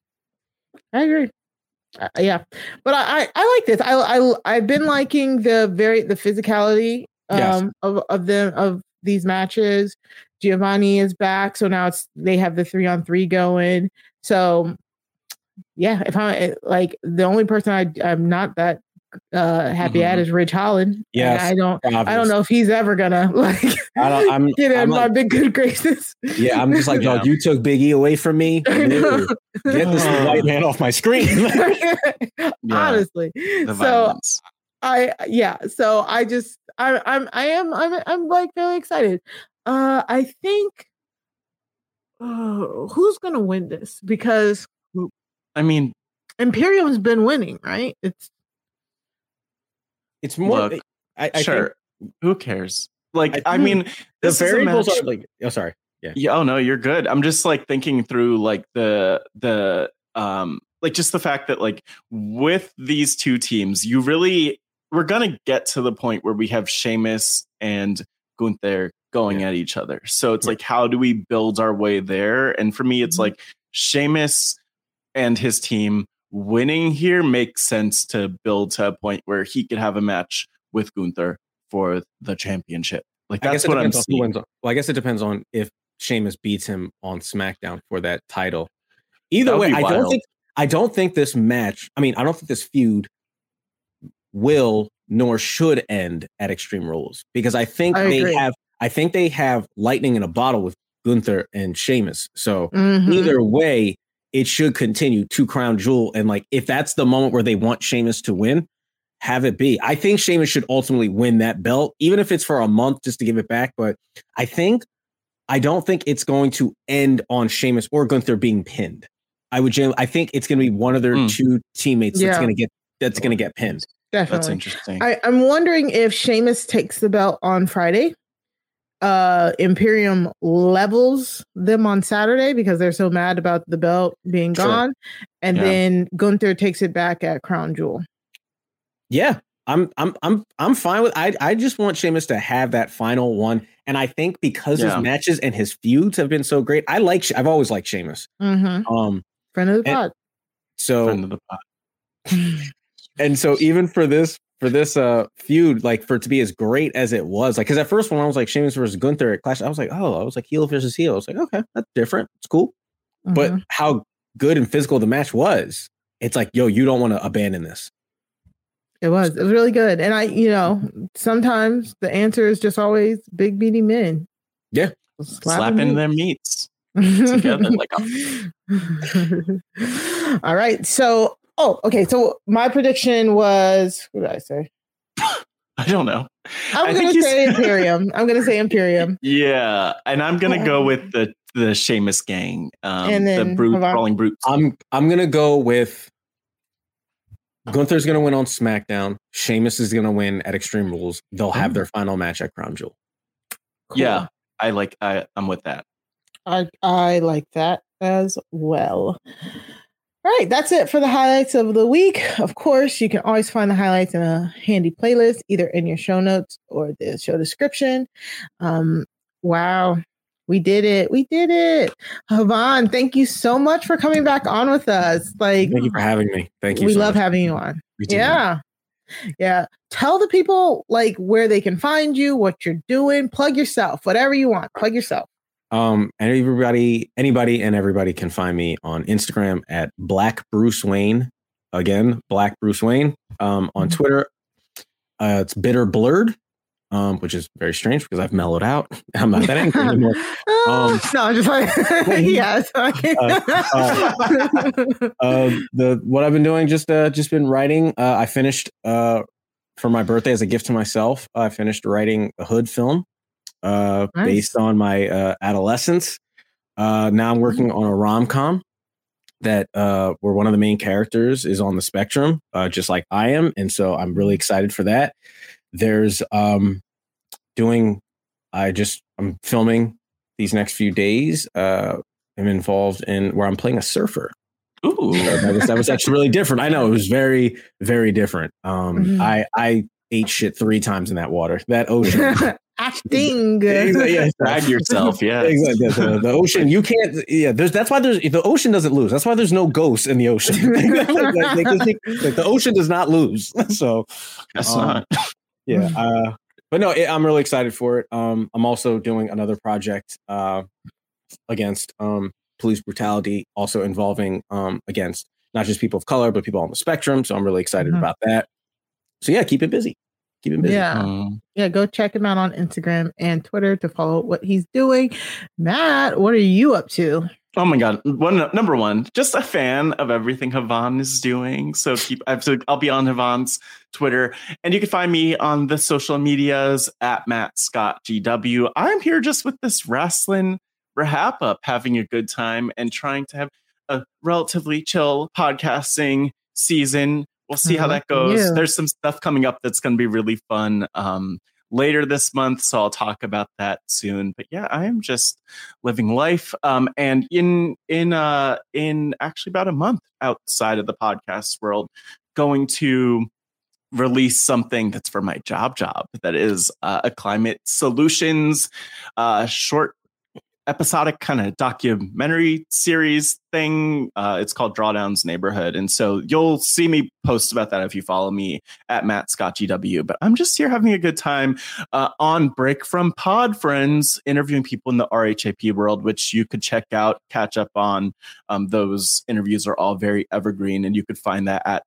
I agree. Yeah, but I like this. I've been liking the physicality of these matches. Giovanni is back, so now they have the 3-on-3 going. So yeah, if I like the only person I'm not that happy at is Ridge Holland. Yeah, I don't know if he's ever gonna like get in my big good graces. Yeah, I'm just like, dog, you took Big E away from me. Get this white man off my screen. Honestly. So I'm like really excited. I think who's gonna win this? Because I mean Imperium's been winning, right? It's more. Look, I sure. Think, who cares? Like, I mean, the variables are like. Oh, sorry. Yeah. Oh no, you're good. I'm just like thinking through like the like just the fact that like with these two teams, we're gonna get to the point where we have Sheamus and Gunther going at each other. So it's like, how do we build our way there? And for me, it's like Sheamus and his team winning here makes sense to build to a point where he could have a match with Gunther for the championship. Like that's what I'm seeing. Well, I guess it depends on if Sheamus beats him on SmackDown for that title. Either way, I don't think this match. I mean, I don't think this feud will nor should end at Extreme Rules because I think they have lightning in a bottle with Gunther and Sheamus. So either way, it should continue to Crown Jewel. And like, if that's the moment where they want Sheamus to win, have it be. I think Sheamus should ultimately win that belt, even if it's for a month just to give it back. But I don't think it's going to end on Sheamus or Gunther being pinned. I think it's going to be one of their two teammates that's going to get pinned. Definitely. That's interesting. I'm wondering if Sheamus takes the belt on Friday. Imperium levels them on Saturday because they're so mad about the belt being gone, and then Gunther takes it back at Crown Jewel. Yeah, I'm fine with. I just want Sheamus to have that final one, and I think because his matches and his feuds have been so great, I've always liked Sheamus. Friend of the pod. So friend of the pod. And so even for this feud, like for it to be as great as it was, like because at first when I was like Sheamus versus Gunther at Clash, I was like heel versus heel. I was like, okay, that's different. It's cool. Mm-hmm. But how good and physical the match was, it's like, yo, you don't want to abandon this. It was really good. And sometimes the answer is just always big beating men. Yeah. Slapping their meats together like All right. So, okay. So my prediction was, what did I say? I don't know. I'm going to say Imperium. I'm going to say Imperium. Yeah. And I'm going to go with the Sheamus gang. And then the Brawling Brutes. I'm going to go with Gunther's going to win on SmackDown. Sheamus is going to win at Extreme Rules. They'll have their final match at Crown Jewel. Cool. Yeah, I'm with that. I like that as well. All right, that's it for the highlights of the week. Of course, you can always find the highlights in a handy playlist, either in your show notes or the show description. Wow. We did it. Havon, thank you so much for coming back on with us. Thank you for having me. Thank you. We love having you on. Yeah. Tell the people where they can find you, what you're doing. Plug yourself, whatever you want. Plug yourself. Anybody and everybody can find me on Instagram at Black Bruce Wayne. Again, Black Bruce Wayne. On Twitter, it's Bitter Blurred. Which is very strange because I've mellowed out. I'm not that angry anymore. No, I'm just like, yes. What I've been doing, just been writing. I finished for my birthday as a gift to myself. I finished writing a Hood film based on my adolescence. Now I'm working on a rom-com that where one of the main characters is on the spectrum, just like I am, and so I'm really excited for that. There's I'm filming these next few days. I'm involved in where I'm playing a surfer. Ooh, that was actually really different. I know it was very, very different. I ate shit 3 times in that water. That ocean. Acting. Yeah, drag yourself. Yeah, exactly. The ocean. You can't. Yeah, that's why the ocean doesn't lose. That's why there's no ghosts in the ocean. The ocean does not lose. So that's not. Yeah. But no, I'm really excited for it. I'm also doing another project against police brutality, also involving against not just people of color, but people on the spectrum. So I'm really excited about that. So yeah, keep it busy. Yeah. Go check him out on Instagram and Twitter to follow what he's doing. Matt, what are you up to? Oh my God. Number one, just a fan of everything Havon is doing. So I'll be on Havon's Twitter, and you can find me on the social medias at Matt Scott GW. I'm here just with this wrestling wrap up, having a good time and trying to have a relatively chill podcasting season. We'll see how that goes. Yeah. There's some stuff coming up that's going to be really fun later this month, so I'll talk about that soon. But yeah, I am just living life. And in actually about a month outside of the podcast world, going to release something that's for my job that is a climate solutions short episodic kind of documentary series thing. It's called Drawdown's Neighborhood. And so you'll see me post about that if you follow me at Matt Scott GW. But I'm just here having a good time on break from Pod Friends, interviewing people in the RHAP world, which you could check out, catch up on. Those interviews are all very evergreen, and you could find that at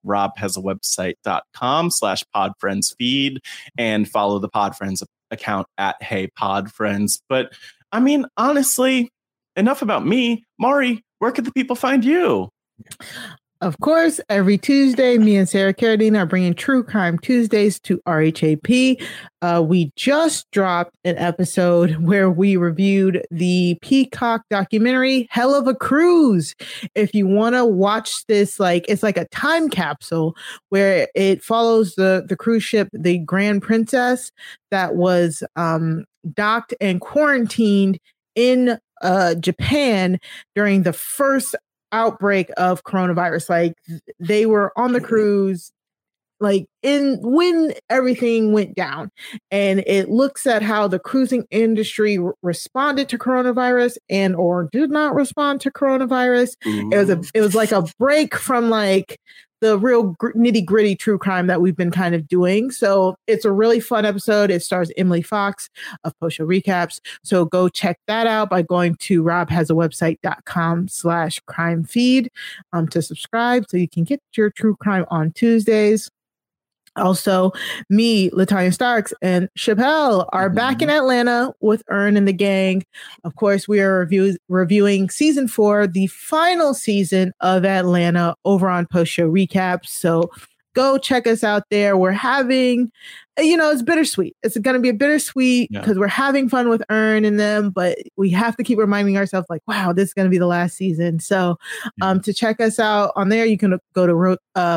robhasawebsite.com/podfriendsfeed and follow the Pod Friends account at Hey Pod Friends. But I mean, honestly, enough about me. Mari, where could the people find you? Of course, every Tuesday, me and Sarah Carradine are bringing True Crime Tuesdays to RHAP. We just dropped an episode where we reviewed the Peacock documentary, Hell of a Cruise. If you want to watch this, it's like a time capsule where it follows the cruise ship, the Grand Princess, that was docked and quarantined in Japan during the first outbreak of coronavirus. They were on the cruise when everything went down, and it looks at how the cruising industry responded to coronavirus and or did not respond to coronavirus. It was like a break from the the real nitty gritty true crime that we've been kind of doing. So it's a really fun episode. It stars Emily Fox of Post Show Recaps. So go check that out by going to robhasawebsite.com/crime feed to subscribe so you can get your true crime on Tuesdays. Also, me, Latanya Starks, and Chappelle are back in Atlanta with Ern and the gang. Of course, we are reviewing season 4, the final season of Atlanta, over on Post Show Recaps. So go check us out there. We're having, it's bittersweet. It's going to be a bittersweet because we're having fun with Ern and them, but we have to keep reminding ourselves like, wow, this is going to be the last season. So to check us out on there, you can go to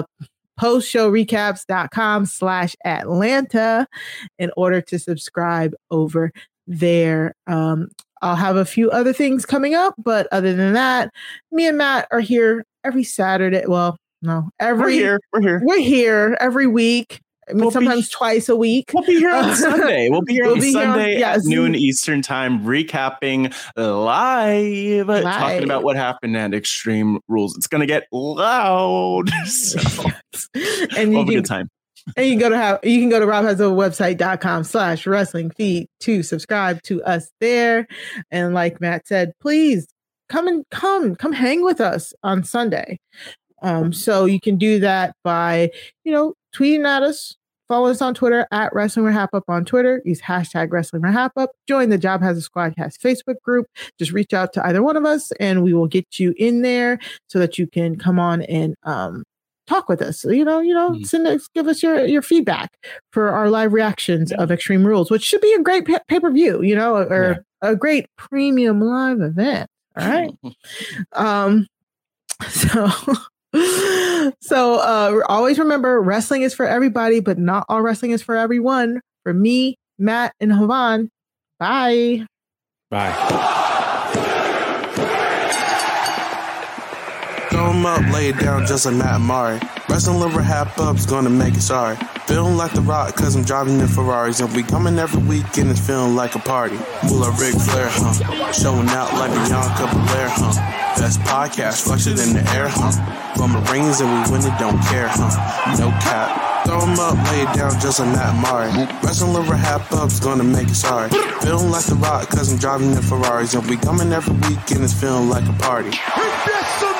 postshowrecaps.com/Atlanta in order to subscribe over there. I'll have a few other things coming up, but other than that, me and Matt are here every Saturday. Well, no, we're here every week. I mean, sometimes twice a week. We'll be here on Sunday. We'll be here on Sunday at noon Eastern time, recapping live, talking about what happened at Extreme Rules. It's going to get loud. So and you have a good time. And you can go to robhasawebsite.com/wrestling feed to subscribe to us there. And like Matt said, please come hang with us on Sunday. So you can do that by, tweeting at us, follow us on Twitter at Wrestling Rehap Up on Twitter, use hashtag Wrestling Rehap Up, join the Job Has a Squadcast Facebook group, just reach out to either one of us and we will get you in there so that you can come on and talk with us. Give us your feedback for our live reactions of Extreme Rules, which should be a great pay-per-view, or a great premium live event. All right. So always remember, wrestling is for everybody, but not all wrestling is for everyone. For me, Matt, and Havan, bye. Bye. Throw 'em up, lay it down just like Matt and Mari. Wrestling liver half up's gonna make it sorry. Feeling like The Rock cause I'm driving in Ferraris. And we coming every week and it's feeling like a party. Pull a Ric Flair, showing out like Bianca Belair, Best podcast, flush it in the air, From the rings and we win it, don't care, No cap. Throw 'em up, lay it down just like Matt and Mari. Wrestling liver half up's gonna make it sorry. Feeling like The Rock cause I'm driving in Ferraris. And we coming every week and it's feeling like a party.